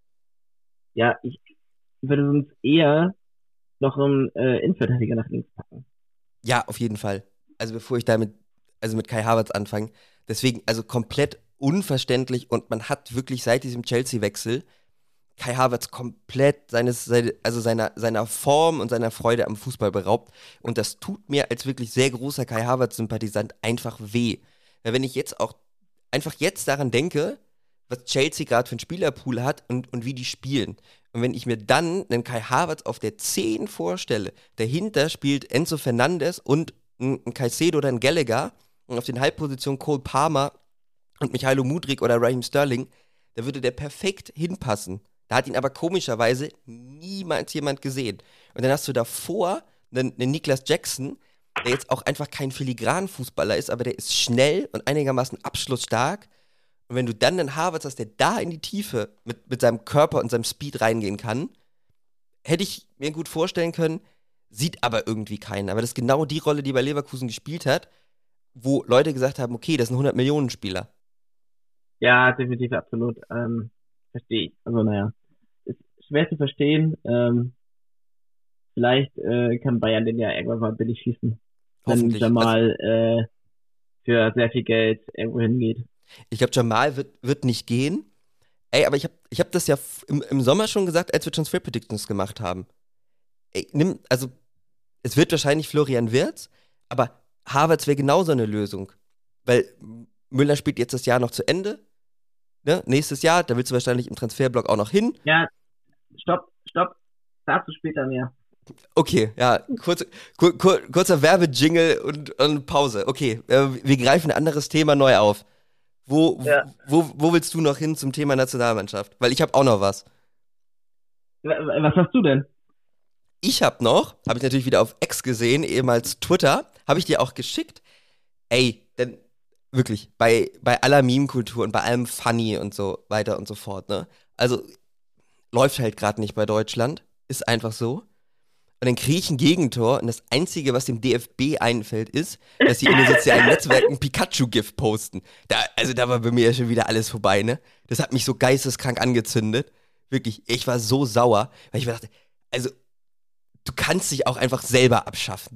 Ja, ich würde sonst eher noch einen äh, Innenverteidiger nach links packen. Ja, auf jeden Fall. Also bevor ich damit, also mit Kai Havertz anfange. Deswegen, also komplett unverständlich und man hat wirklich seit diesem Chelsea-Wechsel Kai Havertz komplett seines, seine, also seiner, seiner Form und seiner Freude am Fußball beraubt. Und das tut mir als wirklich sehr großer Kai Havertz-Sympathisant einfach weh. Weil wenn ich jetzt auch einfach jetzt daran denke, was Chelsea gerade für einen Spielerpool hat und, und wie die spielen. Und wenn ich mir dann einen Kai Havertz auf der zehn vorstelle, dahinter spielt Enzo Fernandes und ein, ein Caicedo oder ein Gallagher und auf den Halbpositionen Cole Palmer und Michailo Mudryk oder Raheem Sterling, da würde der perfekt hinpassen. Da hat ihn aber komischerweise niemals jemand gesehen. Und dann hast du davor einen, einen Niklas Jackson, der jetzt auch einfach kein Filigran-Fußballer ist, aber der ist schnell und einigermaßen abschlussstark. Und wenn du dann einen Havertz hast, der da in die Tiefe mit, mit seinem Körper und seinem Speed reingehen kann, hätte ich mir gut vorstellen können, sieht aber irgendwie keinen. Aber das ist genau die Rolle, die bei Leverkusen gespielt hat, wo Leute gesagt haben, okay, das ist ein hundert-Millionen-Spieler. Ja, definitiv, absolut. Ähm, verstehe ich. Also, naja, ist schwer zu verstehen. Ähm, vielleicht äh, kann Bayern den ja irgendwann mal billig schießen, wenn Hoffentlich. Jamal äh, für sehr viel Geld irgendwo hingeht. Ich glaube, Jamal wird, wird nicht gehen. Ey, aber ich habe ich hab das ja f- im, im Sommer schon gesagt, als wir Transfer Predictions gemacht haben. Ey, nimm, also, es wird wahrscheinlich Florian Wirtz, aber Havertz wäre genauso eine Lösung. Weil Müller spielt jetzt das Jahr noch zu Ende. Ne? Nächstes Jahr, da willst du wahrscheinlich im Transferblock auch noch hin. Ja, stopp, stopp. Dazu später mehr. Okay, ja, kurz, kur, kur, kurzer Werbejingle und, und Pause. Okay, äh, wir greifen ein anderes Thema neu auf. Wo, Ja. wo, wo willst du noch hin zum Thema Nationalmannschaft? Weil ich habe auch noch was. Was hast du denn? Ich habe noch, habe ich natürlich wieder auf X gesehen, ehemals Twitter, habe ich dir auch geschickt. Ey, denn wirklich, bei, bei aller Meme-Kultur und bei allem Funny und so weiter und so fort, ne? Also, läuft halt gerade nicht bei Deutschland. Ist einfach so. Und dann kriege ich ein Gegentor und das Einzige, was dem D F B einfällt, ist, dass sie in den sozialen Netzwerken Pikachu-GIF posten. Da, also da war bei mir ja schon wieder alles vorbei, ne? Das hat mich so geisteskrank angezündet. Wirklich, ich war so sauer, weil ich mir dachte, also, du kannst dich auch einfach selber abschaffen.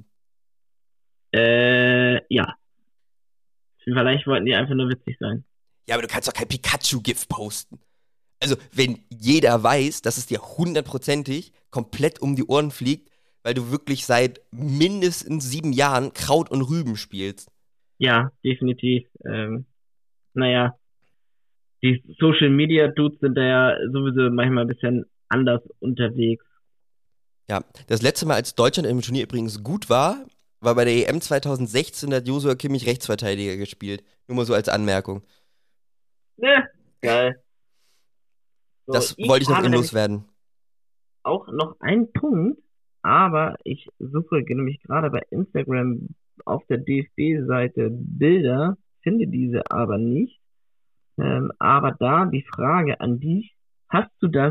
Äh, ja. Vielleicht wollten die einfach nur witzig sein. Ja, aber du kannst doch kein Pikachu-GIF posten. Also, wenn jeder weiß, dass es dir hundertprozentig komplett um die Ohren fliegt, weil du wirklich seit mindestens sieben Jahren Kraut und Rüben spielst. Ja, definitiv. Ähm, naja, die Social Media Dudes sind da ja sowieso manchmal ein bisschen anders unterwegs. Ja, das letzte Mal, als Deutschland im Turnier übrigens gut war, war bei der E M zweitausendsechzehn, da hat Joshua Kimmich Rechtsverteidiger gespielt. Nur mal so als Anmerkung. Ja, geil. So, Das wollte ich noch habe eben nämlich loswerden. auch noch einen Punkt, aber ich suche nämlich gerade bei Instagram auf der D F B-Seite Bilder, finde diese aber nicht. Ähm, aber da die Frage an dich, hast du das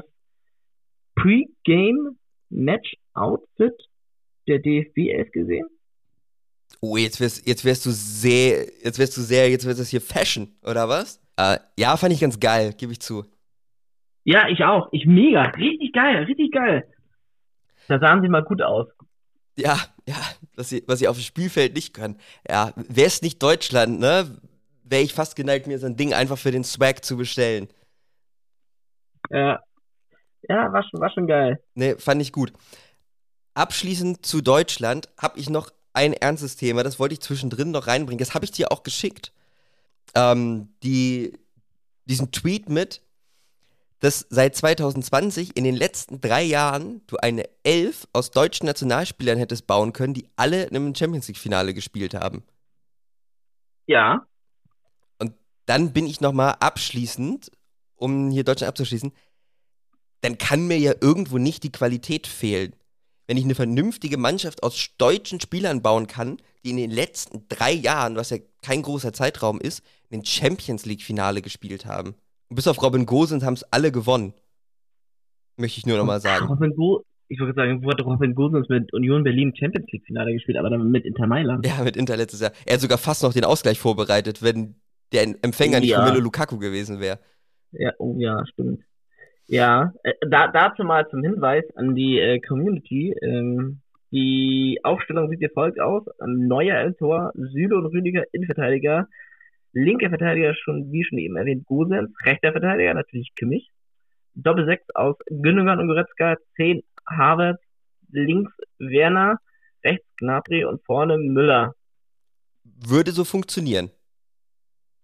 Pre-Game-Match-Outfit der D F B elf gesehen? Oh, jetzt wärst, jetzt wärst du sehr, jetzt wärst du sehr, jetzt wird das hier Fashion, oder was? Äh, ja, fand ich ganz geil, gebe ich zu. Ja, ich auch. Ich mega. Richtig geil, richtig geil. Da sahen sie mal gut aus. Ja, ja, was sie, was sie auf dem Spielfeld nicht können. Ja, wäre es nicht Deutschland, ne, wäre ich fast geneigt, mir so ein Ding einfach für den Swag zu bestellen. Ja, ja, war schon, war schon geil. Ne, fand ich gut. Abschließend zu Deutschland habe ich noch ein ernstes Thema, das wollte ich zwischendrin noch reinbringen. Das habe ich dir auch geschickt. Ähm, die, diesen Tweet mit, dass seit zweitausendzwanzig in den letzten drei Jahren du eine Elf aus deutschen Nationalspielern hättest bauen können, die alle in einem Champions-League-Finale gespielt haben. Ja. Und dann bin ich nochmal abschließend, um hier Deutschland abzuschließen, dann kann mir ja irgendwo nicht die Qualität fehlen. Wenn ich eine vernünftige Mannschaft aus deutschen Spielern bauen kann, die in den letzten drei Jahren, was ja kein großer Zeitraum ist, in den Champions-League-Finale gespielt haben. Und bis auf Robin Gosens haben es alle gewonnen. Möchte ich nur nochmal sagen. Robin Go ich würde sagen, wo hat Robin Gosens mit Union Berlin Champions League Finale gespielt, aber dann mit Inter Mailand. Ja, mit Inter letztes Jahr. Er hat sogar fast noch den Ausgleich vorbereitet, wenn der Empfänger Oh, nicht ja. Romelu Lukaku gewesen wäre. Ja, oh ja, stimmt. Ja, äh, da, dazu mal zum Hinweis an die äh, Community. Ähm, die Aufstellung sieht wie folgt aus. Neuer im Tor, Süle und Rüdiger Innenverteidiger, linker Verteidiger schon, wie schon eben erwähnt, Gosens, rechter Verteidiger natürlich Kimmich, Doppel-sechs aus Gündogan und Goretzka, zehn Havertz, links Werner, rechts Gnabry und vorne Müller. Würde so funktionieren.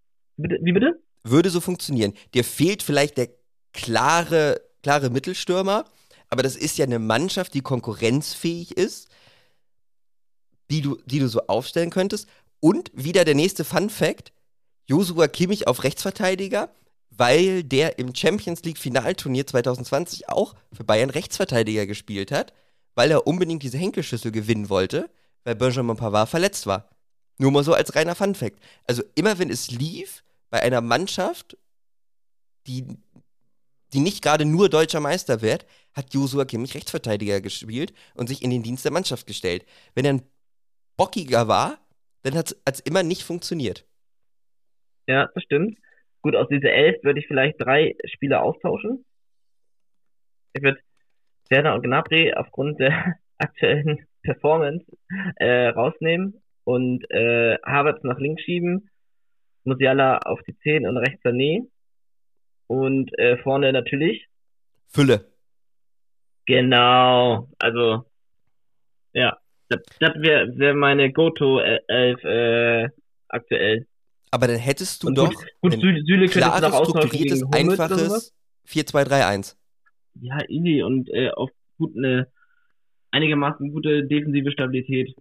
Bitte, wie bitte? Würde so funktionieren. Dir fehlt vielleicht der klare, klare Mittelstürmer, aber das ist ja eine Mannschaft, die konkurrenzfähig ist, die du, die du so aufstellen könntest. Und wieder der nächste Fun-Fact: Joshua Kimmich auf Rechtsverteidiger, weil der im Champions League Finalturnier zwanzig zwanzig auch für Bayern Rechtsverteidiger gespielt hat, weil er unbedingt diese Henkelschüssel gewinnen wollte, weil Benjamin Pavard verletzt war. Nur mal so als reiner Fun-Fact. Also immer wenn es lief, bei einer Mannschaft, die, die nicht gerade nur deutscher Meister wird, hat Joshua Kimmich Rechtsverteidiger gespielt und sich in den Dienst der Mannschaft gestellt. Wenn er ein bockiger war, dann hat es immer nicht funktioniert. Ja, das stimmt. Gut, aus dieser Elf würde ich vielleicht drei Spieler austauschen. Ich würde Werner und Gnabry aufgrund der aktuellen Performance äh, rausnehmen und äh, Havertz nach links schieben, Musiala auf die zehn und rechts Sané und äh, vorne natürlich Fülle. Genau, also ja, das, das wäre wär meine Go-To-Elf äh, aktuell. Aber dann hättest du Und doch gut, gut ein Süle, Süle klares, noch austauschen strukturiertes, gegen Hummels oder sowas. einfaches vier zwei drei eins. Ja, easy und äh, auf gut eine einigermaßen gute defensive Stabilität.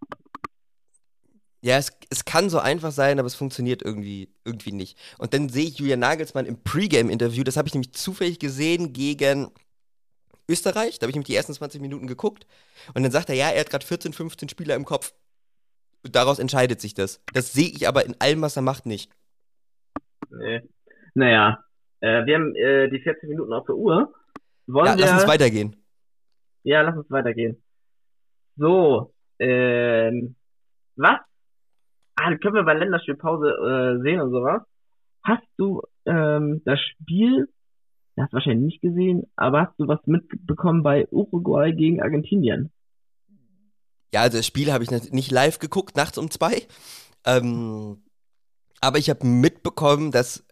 Ja, es, es kann so einfach sein, aber es funktioniert irgendwie, irgendwie nicht. Und dann sehe ich Julian Nagelsmann im Pre-Game-Interview, das habe ich nämlich zufällig gesehen gegen Österreich, da habe ich nämlich die ersten zwanzig Minuten geguckt und dann sagt er, ja, er hat gerade vierzehn, fünfzehn Spieler im Kopf. Und daraus entscheidet sich das. Das sehe ich aber in allem, was er macht, nicht. Nee. Naja, äh, wir haben äh, die vierzehn Minuten auf der Uhr. Wollen Ja, wir... lass uns weitergehen. Ja, lass uns weitergehen. So, ähm, was? Ah, können wir bei Länderspielpause äh, sehen und sowas. Hast du ähm, das Spiel, das hast du wahrscheinlich nicht gesehen, aber hast du was mitbekommen bei Uruguay gegen Argentinien? Ja, also das Spiel habe ich nicht live geguckt, nachts um zwei. Ähm, aber ich habe mitbekommen, dass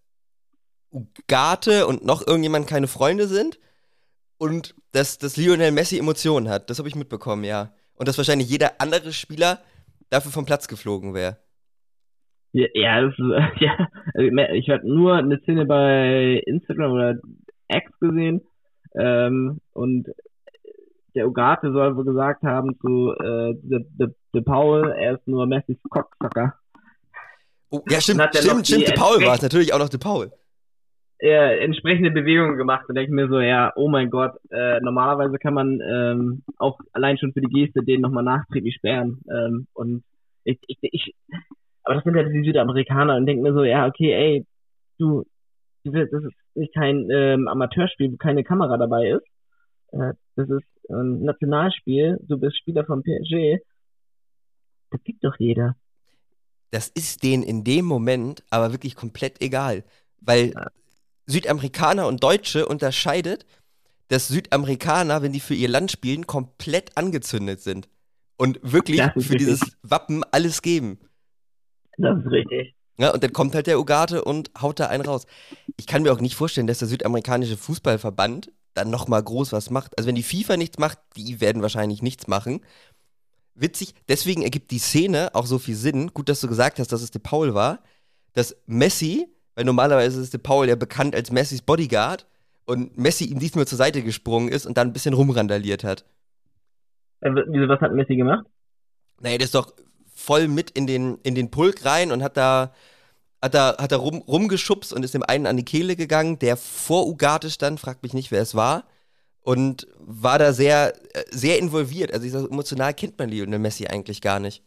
Ugarte und noch irgendjemand keine Freunde sind und dass, dass Lionel Messi Emotionen hat. Das habe ich mitbekommen, ja. Und dass wahrscheinlich jeder andere Spieler dafür vom Platz geflogen wäre. Ja, ja, das, ja, ich habe nur eine Szene bei Instagram oder X gesehen ähm, und der Ugarte soll wohl gesagt haben zu äh, De, De, De Paul, er ist nur Messis Cocksucker. Oh, ja, stimmt, stimmt, stimmt, De Paul war es, natürlich auch noch De Paul. Ja, entsprechende Bewegungen gemacht und denke mir so, ja, oh mein Gott, äh, normalerweise kann man ähm, auch allein schon für die Geste den nochmal nachträglich sperren. Ähm, und ich, ich, ich, aber das sind ja die Südamerikaner und denke mir so, ja, okay, ey, du, das ist nicht kein ähm, Amateurspiel, wo keine Kamera dabei ist. Äh, das ist ein Nationalspiel, du bist Spieler von P S G. Das gibt doch jeder. Das ist denen in dem Moment aber wirklich komplett egal, weil ja. Südamerikaner und Deutsche unterscheidet, dass Südamerikaner, wenn die für ihr Land spielen, komplett angezündet sind und wirklich für richtig. Dieses Wappen alles geben. Das ist richtig. Ja, und dann kommt halt der Ugarte und haut da einen raus. Ich kann mir auch nicht vorstellen, dass der südamerikanische Fußballverband dann nochmal groß was macht. Also wenn die FIFA nichts macht, die werden wahrscheinlich nichts machen. Witzig, deswegen ergibt die Szene auch so viel Sinn. Gut, dass du gesagt hast, dass es De Paul war. Dass Messi, weil normalerweise ist De Paul ja bekannt als Messis Bodyguard und Messi ihm diesmal zur Seite gesprungen ist und dann ein bisschen rumrandaliert hat. Äh, was hat Messi gemacht? Naja, der ist doch voll mit in den, in den Pulk rein und hat da hat da, hat da rum, rumgeschubst und ist dem einen an die Kehle gegangen, der vor Ugarte stand, fragt mich nicht, wer es war, und war da sehr, sehr involviert. Also ich sag, emotional kennt man Lionel Messi eigentlich gar nicht.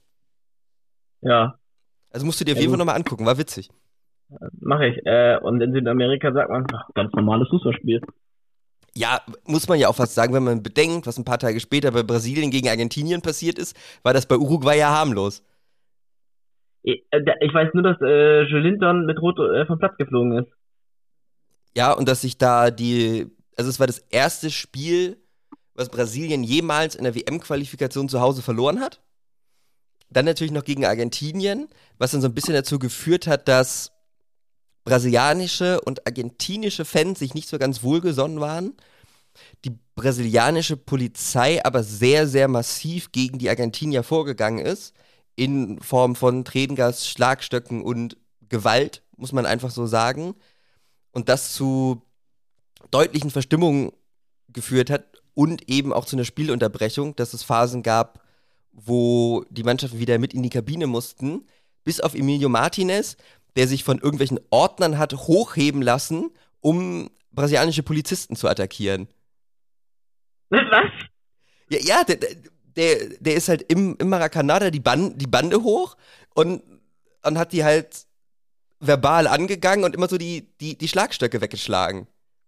Ja. Also musst du dir auf ja, jeden Fall nochmal angucken, war witzig. Mache ich. Äh, und in Südamerika sagt man, ach, ganz normales Fußballspiel. Ja, muss man ja auch fast sagen, wenn man bedenkt, was ein paar Tage später bei Brasilien gegen Argentinien passiert ist, war das bei Uruguay ja harmlos. Ich, äh, ich weiß nur, dass äh, Joelinton mit Rot äh, vom Platz geflogen ist. Ja, und dass sich da die, also es war das erste Spiel, was Brasilien jemals in der W M-Qualifikation zu Hause verloren hat. Dann natürlich noch gegen Argentinien, was dann so ein bisschen dazu geführt hat, dass brasilianische und argentinische Fans sich nicht so ganz wohlgesonnen waren. Die brasilianische Polizei aber sehr, sehr massiv gegen die Argentinier vorgegangen ist, in Form von Tränengas, Schlagstöcken und Gewalt. muss man einfach so sagen. Und das zu deutlichen Verstimmungen geführt hat und eben auch zu einer Spielunterbrechung, dass es Phasen gab, wo die Mannschaften wieder mit in die Kabine mussten, bis auf Emilio Martinez, der sich von irgendwelchen Ordnern hat hochheben lassen, um brasilianische Polizisten zu attackieren. Was? Ja, ja der, der, der ist halt im, im Maracanã da die, Ban die Bande hoch und, und hat die halt verbal angegangen und immer so die, die, die Schlagstöcke weggeschlagen.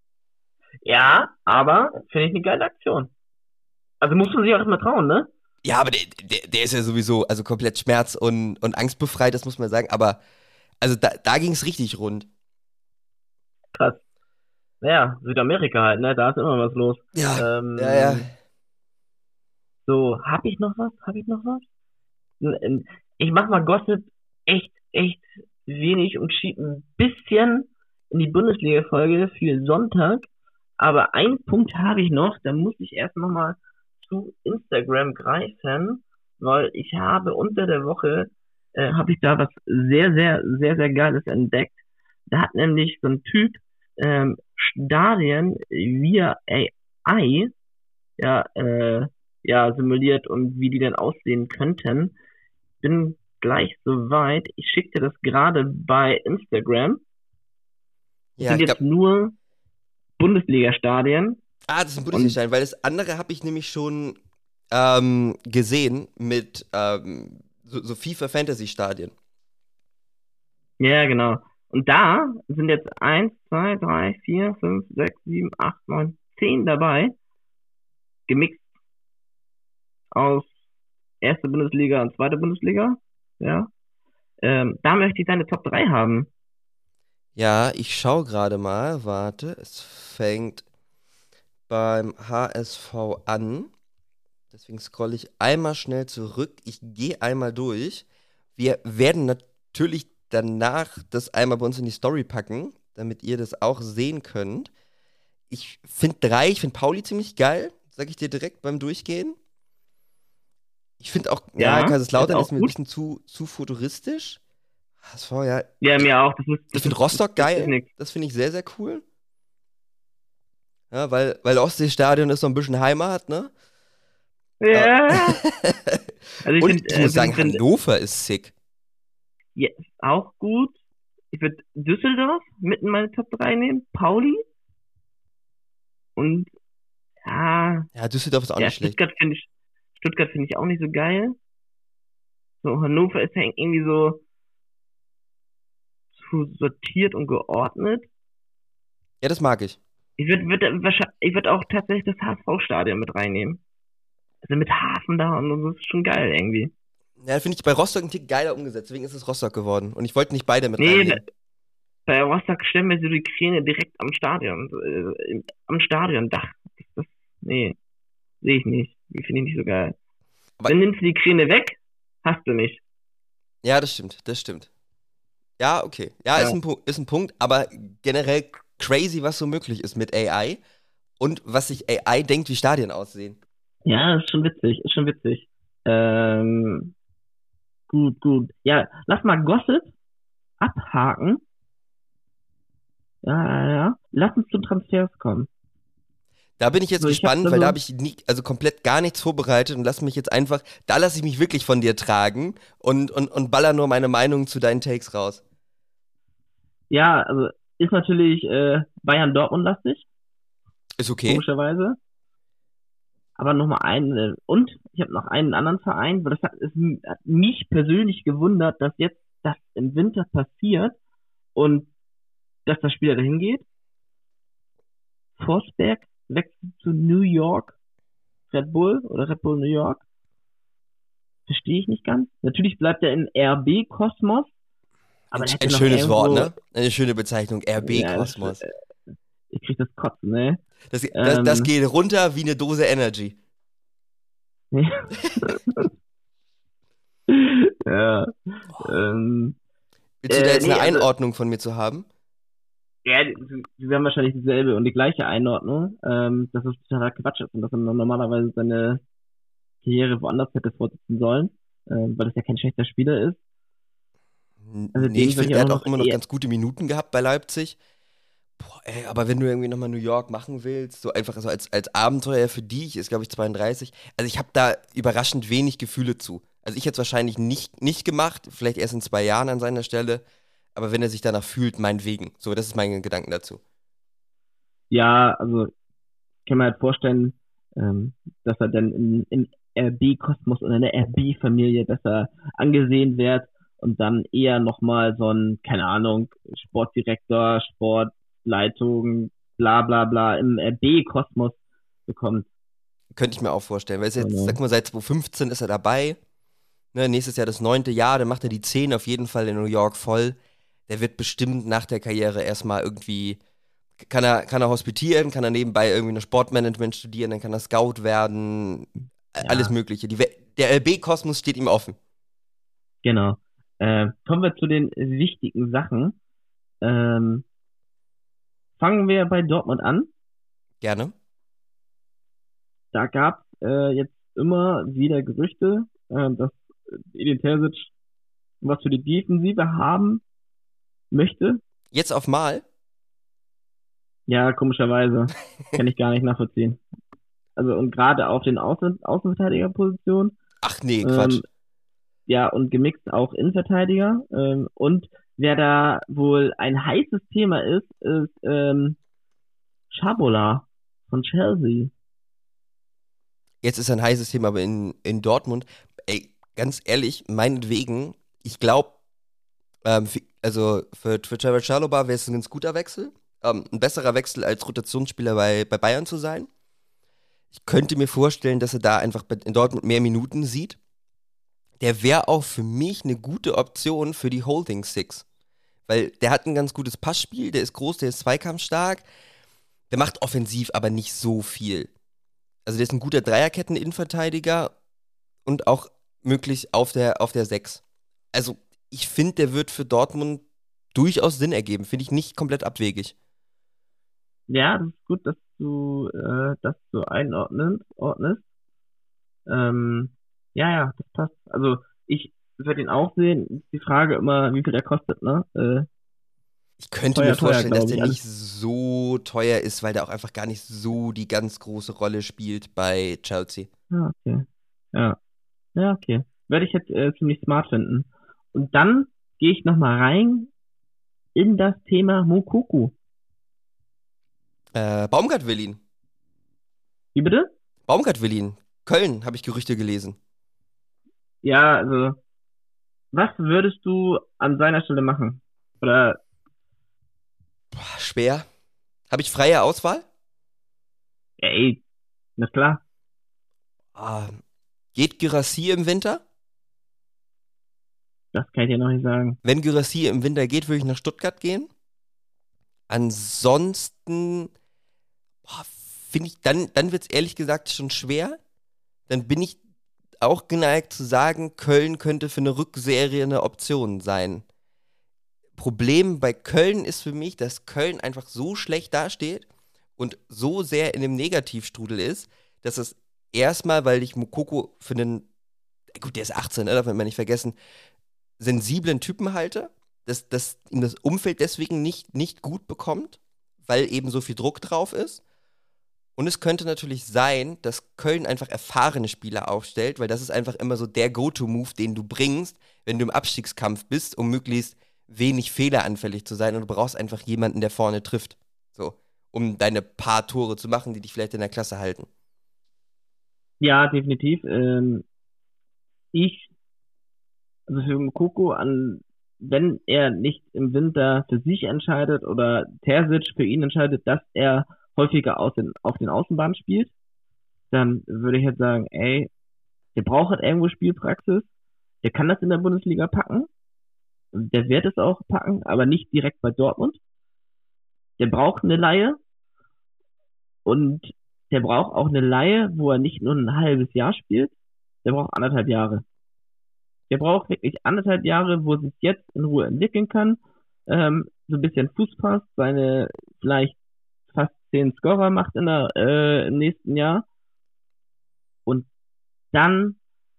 Ja, aber finde ich eine geile Aktion. Also muss man sich auch erstmal trauen, ne? Ja, aber der, der, der ist ja sowieso also komplett schmerz- und, und angstbefreit, das muss man sagen. Aber also da, da ging es richtig rund. Krass. Naja, Südamerika halt, ne? Da ist immer was los. Ja, Ähm, ja, ja. So, hab ich noch was? Hab ich noch was? N- n- Ich mach mal Gossip echt, echt wenig und schieb ein bisschen in die Bundesliga-Folge für Sonntag. Aber einen Punkt habe ich noch, da muss ich erst nochmal zu Instagram greifen, weil ich habe unter der Woche, äh, habe ich da was sehr, sehr, sehr, sehr Geiles entdeckt. Da hat nämlich so ein Typ ähm, Stadien via A I ja, äh, ja, simuliert und wie die denn aussehen könnten. Bin gleich soweit. Ich schicke dir das gerade bei Instagram. Das Ja, sind ich jetzt glaube. nur Bundesliga-Stadien. Ah, das ist ein Und Bundesliga-Stein, weil das andere habe ich nämlich schon ähm, gesehen mit ähm, so, so FIFA-Fantasy-Stadien. ja, genau. Und da sind jetzt eins, zwei, drei, vier, fünf, sechs, sieben, acht, neun, zehn dabei, gemixt aus erste Bundesliga und zweite Bundesliga. Ja. Ähm, da möchte ich deine Top drei haben. Ja, ich schaue gerade mal. Warte, es fängt beim H S V an. Deswegen scrolle ich einmal schnell zurück. Ich gehe einmal durch. Wir werden natürlich danach das einmal bei uns in die Story packen, damit ihr das auch sehen könnt. Ich finde drei, ich finde Pauli ziemlich geil, sag ich dir direkt beim Durchgehen. Ich finde auch, ja, Ja, ist Kaiserslautern auch ist mir ein gut. bisschen zu, zu futuristisch. H S V, ja. Ja, Ich, mir auch. Das ist, ich das finde ist, Rostock das ist geil. nix. Das finde ich sehr, sehr cool. Ja, weil, weil Ostseestadion ist so ein bisschen Heimat, ne? Äh, Ja. Also ich Und finde, ich äh, muss find, sagen, find, Hannover ist sick. ja, ist auch gut. Ich würde Düsseldorf mit in meine Top drei nehmen, Pauli und ja, Ja, Düsseldorf ist auch ja, nicht schlecht. Stuttgart finde ich, Stuttgart finde ich auch nicht so geil. So, Hannover ist ja irgendwie so zu sortiert und geordnet. Ja, das mag ich. Ich würde würd, würd wahrscheinlich, ich würde auch tatsächlich das H S V-Stadion mit reinnehmen. Also mit Hafen da und so, das ist schon geil irgendwie. Ja, finde ich bei Rostock ein Tick geiler umgesetzt. Deswegen ist es Rostock geworden. Und ich wollte nicht beide mit Nee, reinnehmen. bei Rostock stellen wir so die Kräne direkt am Stadion, äh, im- am Stadiondach. Das, das, nee, sehe ich nicht. Die finde ich nicht so geil. Aber Dann nimmst du die Kräne weg, hast du nicht. ja, das stimmt, das stimmt. Ja, okay. Ja, ist Ja, ein, Pu- ist ein Punkt, aber generell crazy, was so möglich ist mit A I und was sich A I denkt, wie Stadien aussehen. ja, ist schon witzig, ist schon witzig. Ähm, gut, gut. Ja, lass mal Gossip abhaken. Ja, ja, ja. Lass uns zu Transfers kommen. Da bin ich jetzt So, ich habe gespannt, da weil da so, habe ich nie, also komplett gar nichts vorbereitet und lass mich jetzt einfach, da lasse ich mich wirklich von dir tragen und, und, und baller nur meine Meinung zu deinen Takes raus. ja, also ist natürlich äh, Bayern Dortmund lastig, Ist okay. komischerweise. Aber nochmal einen, äh, und ich habe noch einen anderen Verein, weil das hat, es m- hat mich persönlich gewundert, dass jetzt das im Winter passiert und dass der Spieler dahin geht. Forsberg wechselt zu New York, Red Bull oder Red Bull New York. Verstehe ich nicht ganz. Natürlich bleibt er in R B-Kosmos, aber Ein, der hätte ein noch schönes Wort, irgendwo, ne? Eine schöne Bezeichnung. ja, das, R B-Kosmos. äh, ich krieg das Kotzen, ne? Das, das, das Ähm, geht runter wie eine Dose Energy. ja, ähm, Willst du da äh, jetzt eine nee, also, Einordnung von mir zu haben? ja, sie haben wahrscheinlich dieselbe und die gleiche Einordnung, ähm, dass es totaler Quatsch ist und dass er normalerweise seine Karriere woanders hätte fortsetzen sollen, ähm, weil das ja kein schlechter Spieler ist. Also Nee, den ich würde finde, ich der auch hat noch auch immer noch eher, ganz gute Minuten gehabt bei Leipzig. Boah, ey, aber wenn du irgendwie nochmal New York machen willst, so einfach so als, als Abenteuer für dich, ist glaube ich zweiunddreißig. Also ich habe da überraschend wenig Gefühle zu. Also ich hätte es wahrscheinlich nicht, nicht gemacht, vielleicht erst in zwei Jahren an seiner Stelle. Aber wenn er sich danach fühlt, meinetwegen. So, das ist mein Gedanken dazu. ja, also ich kann mir halt vorstellen, ähm, dass er dann in, im R B-Kosmos oder in der R B-Familie besser angesehen wird und dann eher nochmal so ein, keine Ahnung, Sportdirektor, Sportleitung, bla bla bla im R B-Kosmos bekommt. Könnte ich mir auch vorstellen. Weil es So, jetzt, ne? sag mal, seit zwanzig fünfzehn ist er dabei. Ne, nächstes Jahr das neunte Jahr, dann macht er die zehn auf jeden Fall in New York voll. Der wird bestimmt nach der Karriere erstmal irgendwie, kann er, kann er hospitieren, kann er nebenbei irgendwie noch Sportmanagement studieren, dann kann er Scout werden, a- alles Ja, Mögliche. Die, We- der L B-Kosmos steht ihm offen. genau. Äh, kommen wir zu den wichtigen Sachen. Ähm, fangen wir bei Dortmund an. Gerne. Da gab es äh, jetzt immer wieder Gerüchte, äh, dass Edin Terzic was für die Defensive haben möchte. Jetzt auf Mal. Ja, komischerweise. Kann ich gar nicht nachvollziehen. Also und gerade auf den Außen Außenverteidigerpositionen, Ach nee, Quatsch. ähm, ja, und gemixt auch Innenverteidiger. Ähm, und wer da wohl ein heißes Thema ist, ist ähm, Schabola von Chelsea. Jetzt ist ein heißes Thema, aber in, in Dortmund, ey, ganz ehrlich, meinetwegen, ich glaube, ähm, für, also für, für Trevor Chalobah wäre es ein ganz guter Wechsel. Ähm, ein besserer Wechsel als Rotationsspieler bei, bei Bayern zu sein. Ich könnte mir vorstellen, dass er da einfach bei- in Dortmund mehr Minuten sieht. Der wäre auch für mich eine gute Option für die Holding Six. Weil der hat ein ganz gutes Passspiel, der ist groß, der ist zweikampfstark, der macht offensiv aber nicht so viel. Also der ist ein guter Dreierketten-Innenverteidiger und auch möglich auf der, auf der Sechs. Also ich finde, der wird für Dortmund durchaus Sinn ergeben. Finde ich nicht komplett abwegig. Ja, das ist gut, dass du äh, das so einordnest. Ordnest. Ähm, ja, ja, das passt. Also ich würde ihn auch sehen. Ist die Frage immer, wie viel der kostet, ne? Äh, Ich könnte mir teuer, teuer, vorstellen, dass glaube der ich. Alles. nicht so teuer ist, weil der auch einfach gar nicht so die ganz große Rolle spielt bei Chelsea. Ja, okay. Ja, ja, okay. Werde ich jetzt äh, ziemlich smart finden. Und dann gehe ich nochmal rein in das Thema Mokuku. Äh, Baumgart will ihn. Wie bitte? Baumgart will ihn. Köln, habe ich Gerüchte gelesen. Ja, also, was würdest du an seiner Stelle machen? Oder, Boah, schwer. Habe ich freie Auswahl? ja, ey, na klar, Ah, geht Gyrassi im Winter? das kann ich dir noch nicht sagen. Wenn Gyrassi im Winter geht, würde ich nach Stuttgart gehen. Ansonsten finde ich, dann, dann wird es ehrlich gesagt schon schwer. Dann bin ich auch geneigt zu sagen, Köln könnte für eine Rückserie eine Option sein. Problem bei Köln ist für mich, dass Köln einfach so schlecht dasteht und so sehr in dem Negativstrudel ist, dass es erstmal, weil ich Mokoko für einen, gut, der ist achtzehn, ne, darf man nicht vergessen, sensiblen Typen halte, dass, dass ihm das Umfeld deswegen nicht, nicht gut bekommt, weil eben so viel Druck drauf ist. Und es könnte natürlich sein, dass Köln einfach erfahrene Spieler aufstellt, weil das ist einfach immer so der Go-To-Move, den du bringst, wenn du im Abstiegskampf bist, um möglichst wenig fehleranfällig zu sein. Und du brauchst einfach jemanden, der vorne trifft. So, um deine paar Tore zu machen, die dich vielleicht in der Klasse halten. Ja, definitiv. Ähm, ich, also für Mokoko an, wenn er nicht im Winter für sich entscheidet oder Terzic für ihn entscheidet, dass er häufiger aus den, auf den Außenbahnen spielt, dann würde ich jetzt sagen, ey, der braucht halt irgendwo Spielpraxis, der kann das in der Bundesliga packen, der wird es auch packen, aber nicht direkt bei Dortmund. Der braucht eine Leihe und der braucht auch eine Leihe, wo er nicht nur ein halbes Jahr spielt, der braucht anderthalb Jahre. Der braucht wirklich anderthalb Jahre, wo er sich jetzt in Ruhe entwickeln kann, ähm, so ein bisschen Fuß fasst, seine vielleicht fast zehn Scorer macht in der, äh, im nächsten Jahr und dann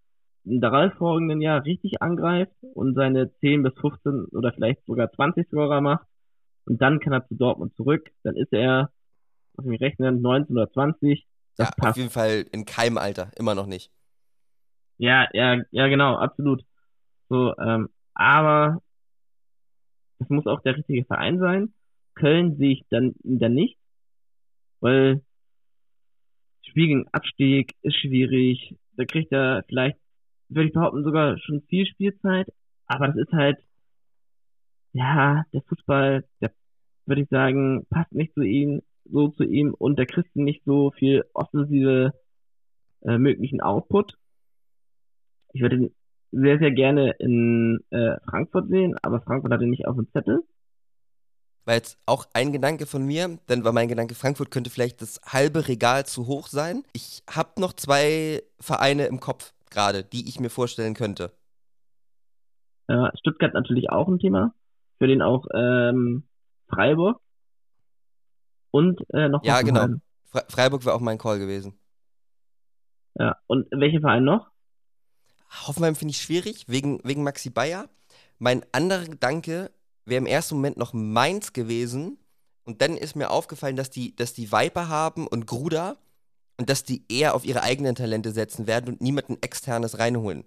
im darauffolgenden Jahr richtig angreift und seine zehn bis fünfzehn oder vielleicht sogar zwanzig Scorer macht und dann kann er zu Dortmund zurück, dann ist er, was ich rechnen, neunzehn oder zwanzig, das Ja, auf passt. jeden Fall in keinem Alter, immer noch nicht. Ja, ja, ja, genau, absolut. So, ähm, aber es muss auch der richtige Verein sein. Köln sehe ich dann, dann nicht, weil Spiel gegen Abstieg ist schwierig. Da kriegt er vielleicht, würde ich behaupten, sogar schon viel Spielzeit. Aber das ist halt, ja, der Fußball, der würde ich sagen, passt nicht zu ihm, so zu ihm und der kriegt nicht so viel offensive äh, möglichen Output. Ich würde ihn sehr, sehr gerne in äh, Frankfurt sehen, aber Frankfurt hat ihn nicht auf dem Zettel. War jetzt auch ein Gedanke von mir, dann war mein Gedanke, Frankfurt könnte vielleicht das halbe Regal zu hoch sein. Ich habe noch zwei Vereine im Kopf gerade, die ich mir vorstellen könnte. Äh, Stuttgart natürlich auch ein Thema, für den auch ähm, Freiburg und äh, noch Ja, genau. Hoffenheim. Fre Freiburg wäre auch mein Call gewesen. Ja, und welche Vereine noch? Hoffenheim finde ich schwierig, wegen, wegen Maxi Bayer. Mein anderer Gedanke wäre im ersten Moment noch Mainz gewesen. Und dann ist mir aufgefallen, dass die, dass die Viper haben und Gruda und dass die eher auf ihre eigenen Talente setzen werden und niemanden externes reinholen.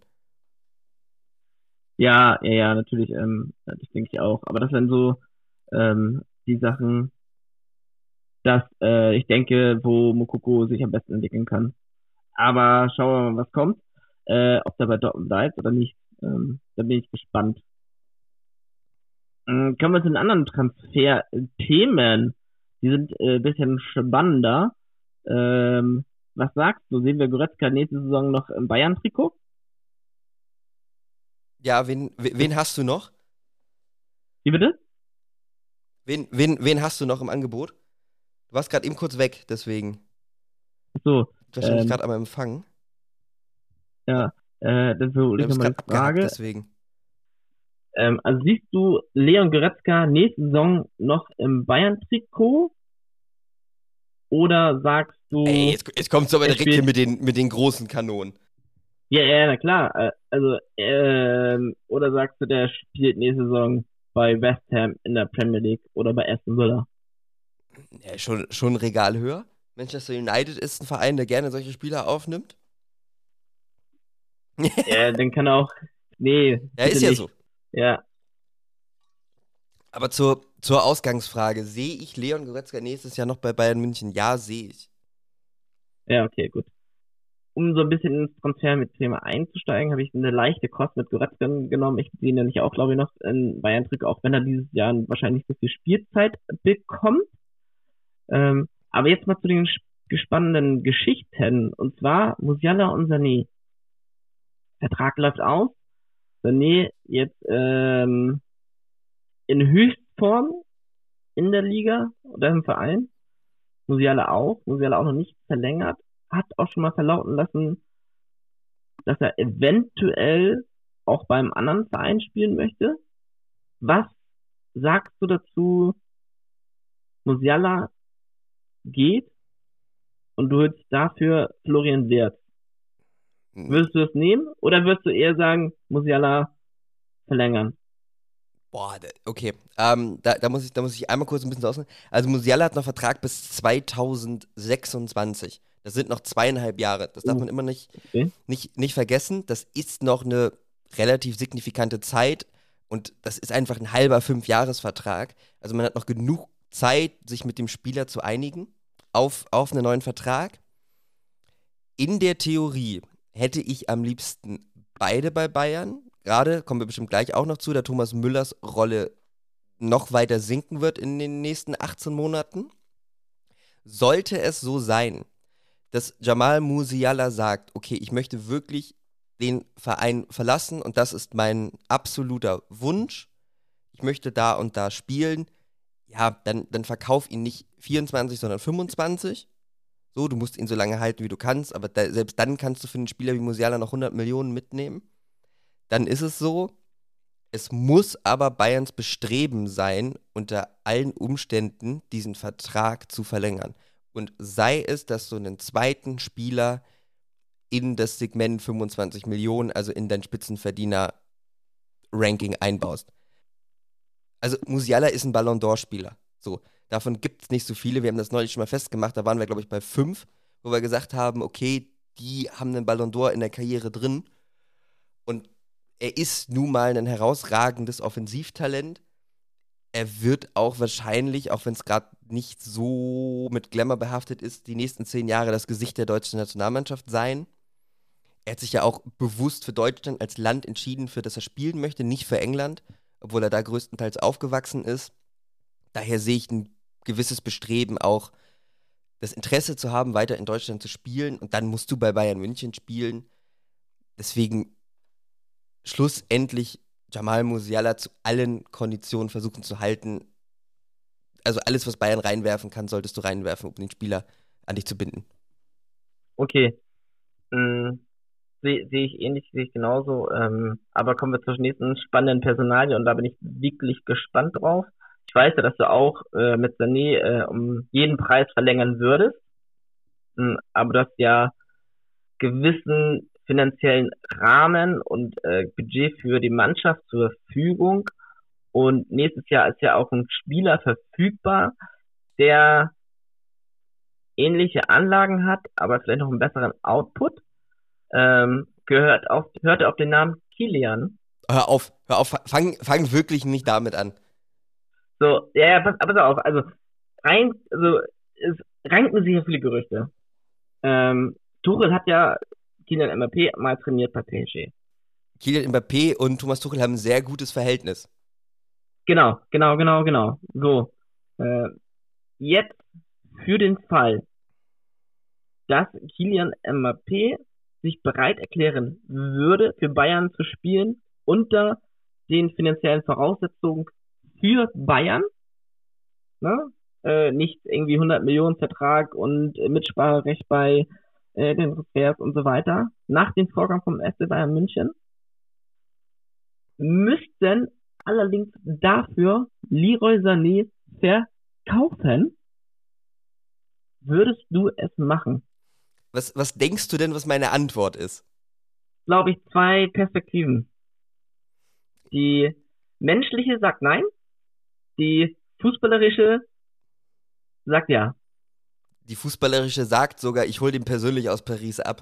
Ja, ja, ja, natürlich, ähm, das denke ich auch. Aber das sind so ähm, die Sachen, dass äh, ich denke, wo Mokoko sich am besten entwickeln kann. Aber schauen wir mal, was kommt. Äh, ob der bei Dortmund bleibt oder nicht. Ähm, da bin ich gespannt. Ähm, kommen wir zu den anderen Transfer-Themen. Die sind äh, ein bisschen spannender. Ähm, was sagst du? Sehen wir Goretzka nächste Saison noch im Bayern-Trikot? Ja, wen, wen hast du noch? Wie bitte? Wen, wen, wen hast du noch im Angebot? Du warst gerade eben kurz weg, deswegen. So, Wahrscheinlich ähm, gerade am Empfang. ja, äh, dann so Du ich bist nochmal gerade die abgehackt, Frage. deswegen. Ähm, also siehst du Leon Goretzka nächste Saison noch im Bayern-Trikot? Oder sagst Ey, du, jetzt, jetzt kommst du aber er direkt hier spielt, mit den, mit den großen Kanonen. ja, ja, na klar, äh, also, ähm, oder sagst du, der spielt nächste Saison bei West Ham in der Premier League oder bei Aston Villa? Ja, schon, schon ein Regal höher. Manchester United ist ein Verein, der gerne solche Spieler aufnimmt. Ja, dann kann er auch, nee, Ja, bitte ist ja so. nicht. Ja, Aber zur, zur Ausgangsfrage, sehe ich Leon Goretzka nächstes Jahr noch bei Bayern München? Ja, sehe ich. ja, okay, gut. Um so ein bisschen ins Transfer mit Thema einzusteigen, habe ich eine leichte Kost mit Goretzka genommen. Ich sehe ihn nämlich auch, glaube ich, noch in Bayern-Trikot, auch wenn er dieses Jahr wahrscheinlich so viel Spielzeit bekommt. Ähm, aber jetzt mal zu den spannenden Geschichten. Und zwar Musiala und Sané. Vertrag läuft aus. Sané jetzt ähm, in Höchstform in der Liga oder im Verein. Musiala auch. Musiala auch noch nicht verlängert. Hat auch schon mal verlauten lassen, dass er eventuell auch beim anderen Verein spielen möchte. Was sagst du dazu? Musiala geht und du holst dafür Florian Wirtz. Würdest du es nehmen oder würdest du eher sagen, Musiala verlängern? Boah, da- okay. Ähm, da, da, muss ich, da muss ich einmal kurz ein bisschen ausholen. Also Musiala hat noch Vertrag bis zweitausendsechsundzwanzig. Das sind noch zweieinhalb Jahre. Das darf Uh, man immer nicht, okay. nicht, nicht vergessen. Das ist noch eine relativ signifikante Zeit und das ist einfach ein halber Fünfjahresvertrag. Also man hat noch genug Zeit, sich mit dem Spieler zu einigen auf, auf einen neuen Vertrag. In der Theorie hätte ich am liebsten beide bei Bayern. Gerade kommen wir bestimmt gleich auch noch zu, da Thomas Müllers Rolle noch weiter sinken wird in den nächsten achtzehn Monaten. Sollte es so sein, dass Jamal Musiala sagt, okay, ich möchte wirklich den Verein verlassen und das ist mein absoluter Wunsch, ich möchte da und da spielen, ja, dann, dann verkauf ihn nicht vierundzwanzig, sondern fünfundzwanzig. So, du musst ihn so lange halten, wie du kannst, aber da, selbst dann kannst du für einen Spieler wie Musiala noch hundert Millionen mitnehmen. Dann ist es so. Es muss aber Bayerns Bestreben sein, unter allen Umständen diesen Vertrag zu verlängern. Und sei es, dass du einen zweiten Spieler in das Segment fünfundzwanzig Millionen, also in dein Spitzenverdiener-Ranking einbaust. Also Musiala ist ein Ballon d'Or-Spieler. So, davon gibt es nicht so viele. Wir haben das neulich schon mal festgemacht, da waren wir, glaube ich, bei fünf, wo wir gesagt haben, okay, die haben einen Ballon d'Or in der Karriere drin. Und er ist nun mal ein herausragendes Offensivtalent. Er wird auch wahrscheinlich, auch wenn es gerade nicht so mit Glamour behaftet ist, die nächsten zehn Jahre das Gesicht der deutschen Nationalmannschaft sein. Er hat sich ja auch bewusst für Deutschland als Land entschieden, für das er spielen möchte, nicht für England, obwohl er da größtenteils aufgewachsen ist. Daher sehe ich ein gewisses Bestreben auch, das Interesse zu haben, weiter in Deutschland zu spielen. Und dann musst du bei Bayern München spielen. Deswegen schlussendlich Jamal Musiala zu allen Konditionen versuchen zu halten. Also alles, was Bayern reinwerfen kann, solltest du reinwerfen, um den Spieler an dich zu binden. Okay. Hm, sehe seh ich ähnlich, sehe ich genauso. Ähm, aber kommen wir zur nächsten spannenden Personalie und da bin ich wirklich gespannt drauf. Ich weiß ja, dass du auch äh, mit Sané äh, um jeden Preis verlängern würdest. Hm, aber du hast ja gewissen finanziellen Rahmen und äh, Budget für die Mannschaft zur Verfügung. Und nächstes Jahr ist ja auch ein Spieler verfügbar, der ähnliche Anlagen hat, aber vielleicht noch einen besseren Output. Ähm, gehört auf, hört auf den Namen Kilian. Hör auf, hör auf, fang, fang wirklich nicht damit an. So, ja, ja, pass, pass auf, also rein, also es ranken sich ja viele Gerüchte. Ähm, Tuchel hat ja Kylian Mbappé mal trainiert bei P S G. Kylian Mbappé und Thomas Tuchel haben ein sehr gutes Verhältnis. Genau, genau, genau, genau. So, äh, jetzt für den Fall, dass Kylian Mbappé sich bereit erklären würde, für Bayern zu spielen, unter den finanziellen Voraussetzungen für Bayern, ne? Äh, nicht irgendwie hundert Millionen Vertrag und äh, Mitspracherecht bei äh, den Transfers und so weiter, nach dem Vorgang vom F C Bayern München, müssten allerdings dafür Leroy Sané verkaufen. Würdest du es machen? Was, was denkst du denn, was meine Antwort ist? Glaube ich, zwei Perspektiven. Die menschliche sagt nein, die fußballerische sagt ja. Die fußballerische sagt sogar, ich hole den persönlich aus Paris ab.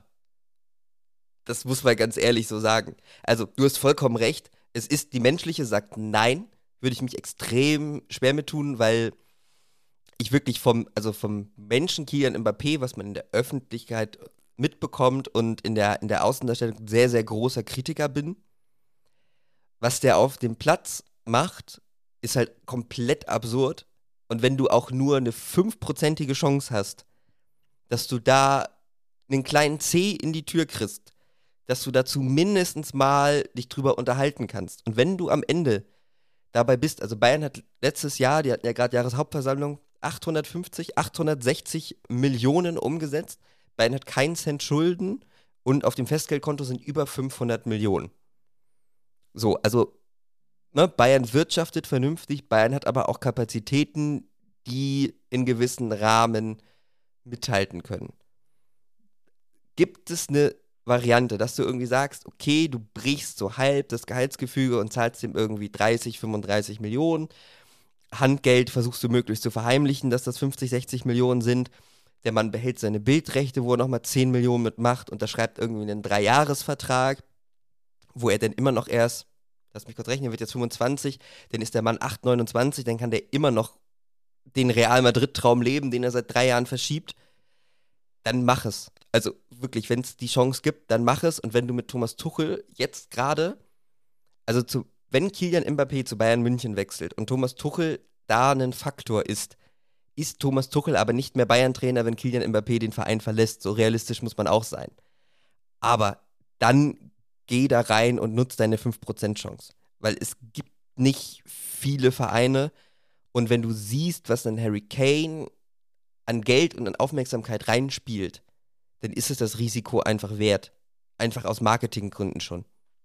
Das muss man ganz ehrlich so sagen. Also, du hast vollkommen recht. Es ist, die menschliche sagt nein, würde ich mich extrem schwer mit tun, weil ich wirklich vom, also vom Menschen Kylian Mbappé, was man in der Öffentlichkeit mitbekommt und in der, in der Außendarstellung sehr, sehr großer Kritiker bin. Was der auf dem Platz macht, ist halt komplett absurd. Und wenn du auch nur eine fünfprozentige Chance hast, dass du da einen kleinen C in die Tür kriegst, dass du dazu mindestens mal dich drüber unterhalten kannst. Und wenn du am Ende dabei bist, also Bayern hat letztes Jahr, die hatten ja gerade Jahreshauptversammlung, achthundertfünfzig, achthundertsechzig Millionen umgesetzt. Bayern hat keinen Cent Schulden und auf dem Festgeldkonto sind über fünfhundert Millionen. So, also ne, Bayern wirtschaftet vernünftig, Bayern hat aber auch Kapazitäten, die in gewissen Rahmen mithalten können. Gibt es eine Variante, dass du irgendwie sagst, okay, du brichst so halb das Gehaltsgefüge und zahlst ihm irgendwie dreißig, fünfunddreißig Millionen. Handgeld versuchst du möglichst zu verheimlichen, dass das fünfzig, sechzig Millionen sind. Der Mann behält seine Bildrechte, wo er nochmal zehn Millionen mitmacht, unterschreibt irgendwie einen Dreijahresvertrag, wo er dann immer noch erst, lass mich kurz rechnen, wird jetzt fünfundzwanzig, dann ist der Mann acht, neunundzwanzig, dann kann der immer noch den Real Madrid-Traum leben, den er seit drei Jahren verschiebt. Dann mach es. Also wirklich, wenn es die Chance gibt, dann mach es. Und wenn du mit Thomas Tuchel jetzt gerade, also zu, wenn Kylian Mbappé zu Bayern München wechselt und Thomas Tuchel da ein Faktor ist, ist Thomas Tuchel aber nicht mehr Bayern-Trainer, wenn Kylian Mbappé den Verein verlässt. So realistisch muss man auch sein. Aber dann geh da rein und nutz deine fünf Prozent Chance. Weil es gibt nicht viele Vereine. Und wenn du siehst, was ein Harry Kane an Geld und an Aufmerksamkeit reinspielt, dann ist es das Risiko einfach wert. Einfach aus Marketinggründen schon.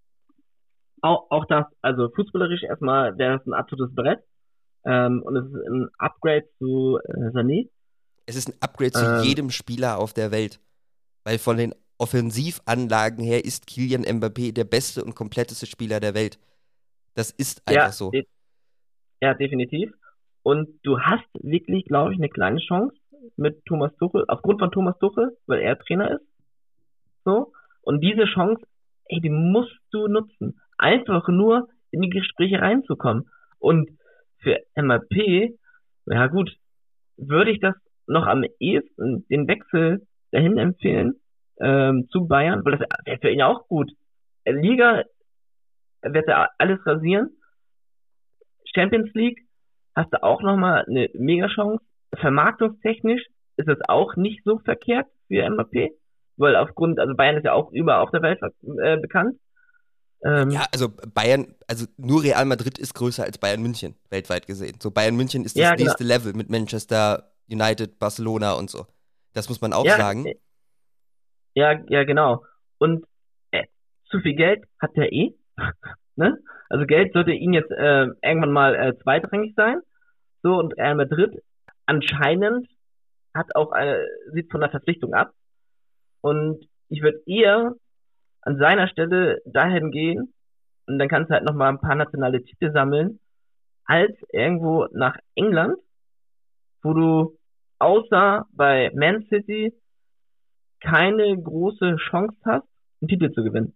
Auch, auch das, also fußballerisch erstmal, der ist ein absolutes Brett. Ähm, und es ist ein Upgrade zu äh, Sané. Es ist ein Upgrade ähm, zu jedem Spieler auf der Welt. Weil von den Offensivanlagen her ist Kylian Mbappé der beste und kompletteste Spieler der Welt. Das ist einfach Ja, so. de ja, definitiv. Und du hast wirklich, glaube ich, eine kleine Chance mit Thomas Tuchel, aufgrund von Thomas Tuchel, weil er Trainer ist. So. Und diese Chance, ey, die musst du nutzen. Einfach nur in die Gespräche reinzukommen. Und für Mbappé, ja gut, würde ich das noch am ehesten den Wechsel dahin empfehlen, ähm, zu Bayern, weil das wäre für ihn auch gut. Liga wird er alles rasieren. Champions League hast du auch nochmal eine Mega-Chance. Vermarktungstechnisch ist es auch nicht so verkehrt für Mbappé, weil aufgrund, also Bayern ist ja auch überall auf der Welt äh, bekannt. Ähm, Ja, also Bayern, also nur Real Madrid ist größer als Bayern München, weltweit gesehen. So Bayern München ist das ja, genau. nächste Level mit Manchester United, Barcelona und so. Das muss man auch Ja, sagen. äh, ja, ja, genau. Und äh, zu viel Geld hat er eh. Ne? Also Geld sollte ihn jetzt äh, irgendwann mal äh, zweitrangig sein. So, und Real Madrid anscheinend hat auch eine, sieht von der Verpflichtung ab. Und ich würde eher an seiner Stelle dahin gehen und dann kannst du halt nochmal ein paar nationale Titel sammeln, als irgendwo nach England, wo du außer bei Man City keine große Chance hast, einen Titel zu gewinnen.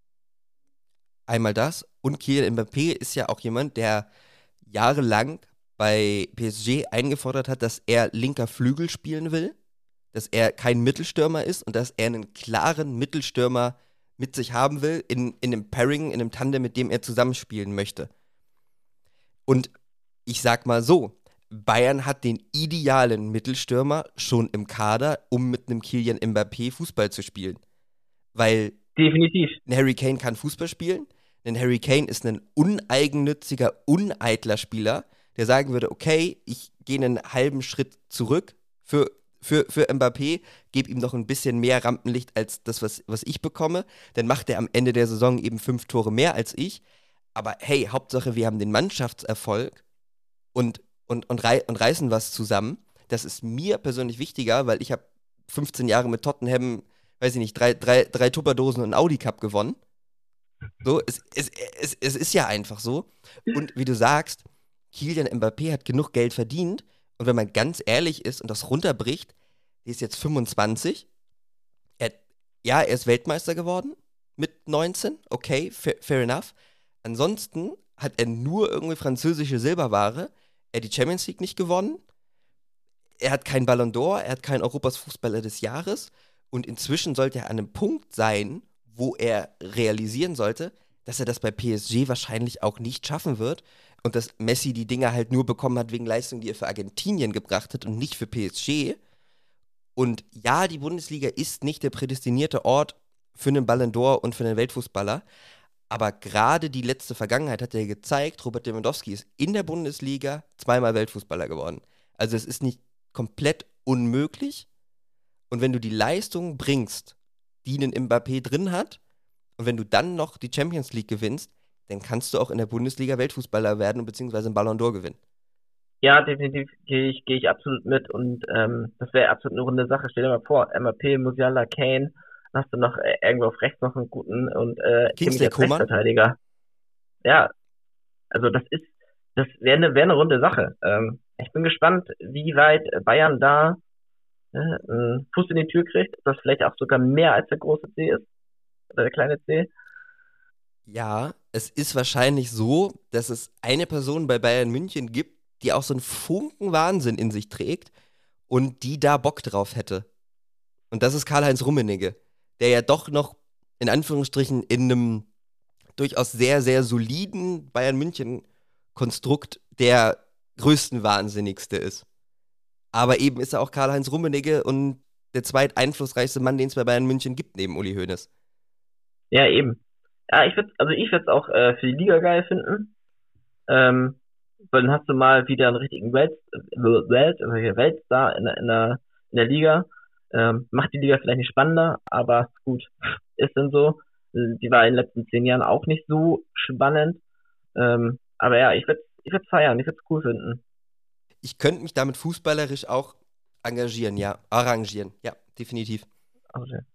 Einmal das. Und Kylian Mbappé ist ja auch jemand, der jahrelang bei P S G eingefordert hat, dass er linker Flügel spielen will, dass er kein Mittelstürmer ist und dass er einen klaren Mittelstürmer mit sich haben will, in, in einem Pairing, in einem Tandem, mit dem er zusammenspielen möchte. Und ich sag mal so, Bayern hat den idealen Mittelstürmer schon im Kader, um mit einem Kylian Mbappé Fußball zu spielen. Weil Definitiv. ein Harry Kane kann Fußball spielen, ein Harry Kane ist ein uneigennütziger, uneitler Spieler, der sagen würde, okay, ich gehe einen halben Schritt zurück für, für, für Mbappé, gebe ihm noch ein bisschen mehr Rampenlicht als das, was, was ich bekomme, dann macht er am Ende der Saison eben fünf Tore mehr als ich, aber hey, Hauptsache wir haben den Mannschaftserfolg und, und, und, rei und reißen was zusammen. Das ist mir persönlich wichtiger, weil ich habe fünfzehn Jahre mit Tottenham, weiß ich nicht, drei, drei, drei Tupperdosen und einen Audi Cup gewonnen. So, es, es, es, es ist ja einfach so. Und wie du sagst, Kylian Mbappé hat genug Geld verdient. Und wenn man ganz ehrlich ist und das runterbricht, der ist jetzt fünfundzwanzig. Er, ja, er ist Weltmeister geworden mit neunzehn. Okay, fair, fair enough. Ansonsten hat er nur irgendwie französische Silberware. Er hat die Champions League nicht gewonnen. Er hat keinen Ballon d'Or. Er hat keinen Europas Fußballer des Jahres. Und inzwischen sollte er an einem Punkt sein, wo er realisieren sollte, dass er das bei P S G wahrscheinlich auch nicht schaffen wird und dass Messi die Dinger halt nur bekommen hat wegen Leistung, die er für Argentinien gebracht hat und nicht für P S G. Und ja, die Bundesliga ist nicht der prädestinierte Ort für einen Ballon d'Or und für einen Weltfußballer, aber gerade die letzte Vergangenheit hat ja gezeigt, Robert Lewandowski ist in der Bundesliga zweimal Weltfußballer geworden. Also es ist nicht komplett unmöglich und wenn du die Leistung bringst, die einen Mbappé drin hat. Und wenn du dann noch die Champions League gewinnst, dann kannst du auch in der Bundesliga Weltfußballer werden und beziehungsweise einen Ballon d'Or gewinnen. Ja, definitiv gehe ich, gehe ich absolut mit und ähm, das wäre absolut eine runde Sache. Stell dir mal vor, Mbappé, Musiala, Kane, hast du noch äh, irgendwo auf rechts noch einen guten und äh, Kimmich als Rechtsverteidiger. Ja, also das ist, das wäre eine, wäre eine runde Sache. Ähm, ich bin gespannt, wie weit Bayern da äh, einen Fuß in die Tür kriegt, ob das vielleicht auch sogar mehr als der große C ist, oder der kleine C. Ja, es ist wahrscheinlich so, dass es eine Person bei Bayern München gibt, die auch so einen Funken Wahnsinn in sich trägt und die da Bock drauf hätte. Und das ist Karl-Heinz Rummenigge, der ja doch noch in Anführungsstrichen in einem durchaus sehr, sehr soliden Bayern München-Konstrukt der größten Wahnsinnigste ist. Aber eben ist er auch Karl-Heinz Rummenigge und der zweiteinflussreichste Mann, den es bei Bayern München gibt, neben Uli Hoeneß. Ja, eben. Ja, ich würde, also ich würde es auch äh, für die Liga geil finden. Ähm, weil dann hast du mal wieder einen richtigen Welt, Welt, also hier Weltstar in der, in der, in der Liga. Ähm, macht die Liga vielleicht nicht spannender, aber gut, ist dann so. Die war in den letzten zehn Jahren auch nicht so spannend. Ähm, aber ja, ich würde ich würde feiern, ich würde es cool finden. Ich könnte mich damit fußballerisch auch engagieren, ja, arrangieren, ja, definitiv. Okay.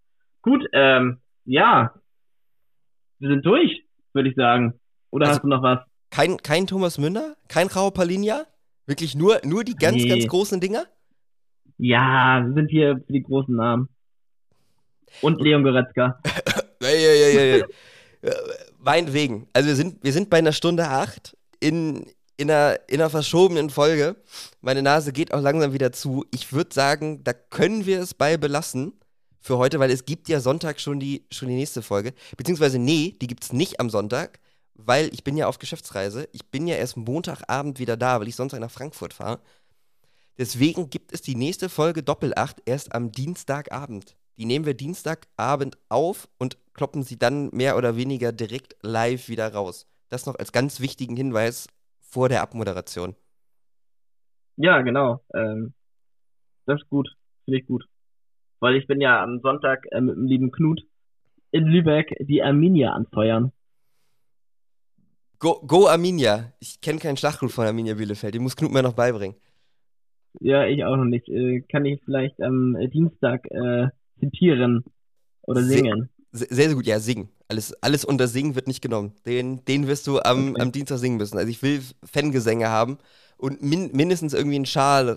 Gut, ähm, ja, wir sind durch, würde ich sagen. Oder Also hast du noch was? kein, kein Thomas Müller, kein Raul Palinja, wirklich nur, nur die ganz, ganz Nee. großen Dinger? Ja, wir sind hier für die großen Namen. Und Leon Goretzka. Ey, ey, ey, ey, ey. Äh, Meinetwegen. Also wir sind, wir sind bei einer Stunde acht in, in, einer, in einer verschobenen Folge. Meine Nase geht auch langsam wieder zu. Ich würde sagen, da können wir es bei belassen für heute, weil es gibt ja Sonntag schon die, schon die nächste Folge. Beziehungsweise, nee, die gibt es nicht am Sonntag, weil ich bin ja auf Geschäftsreise. Ich bin ja erst Montagabend wieder da, weil ich Sonntag nach Frankfurt fahre. Deswegen gibt es die nächste Folge Doppelacht erst am Dienstagabend. Die nehmen wir Dienstagabend auf und kloppen sie dann mehr oder weniger direkt live wieder raus. Das noch als ganz wichtigen Hinweis vor der Abmoderation. Ja, genau. Ähm, das ist gut. Finde ich gut. Weil ich bin ja am Sonntag äh, mit dem lieben Knut in Lübeck die Arminia anfeuern. Go, go Arminia. Ich kenne keinen Schlachtruf von Arminia Bielefeld. Den muss Knut mir noch beibringen. Ja, ich auch noch nicht. Äh, kann ich vielleicht am äh, Dienstag äh, zitieren oder Se singen? se- sehr, sehr gut. Ja, singen. Alles, alles unter Singen wird nicht genommen. Den, den wirst du am, Okay. am Dienstag singen müssen. Also ich will Fangesänge haben und min mindestens irgendwie einen Schal.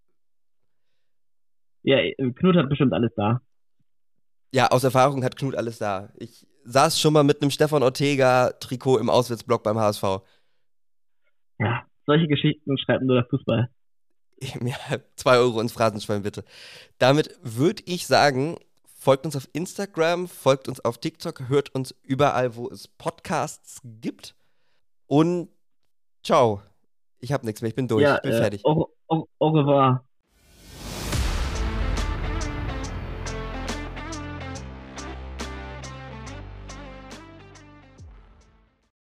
Ja, äh, Knut hat bestimmt alles da. Ja, aus Erfahrung hat Knut alles da. Ich saß schon mal mit einem Stefan Ortega-Trikot im Auswärtsblock beim H S V. Ja, solche Geschichten schreibt nur der Fußball. Ja, zwei Euro ins Phrasenschwein, bitte. Damit würde ich sagen, folgt uns auf Instagram, folgt uns auf TikTok, hört uns überall, wo es Podcasts gibt. Und ciao. Ich habe nichts mehr, ich bin durch, Ja, ich bin äh, fertig. au, au, au revoir.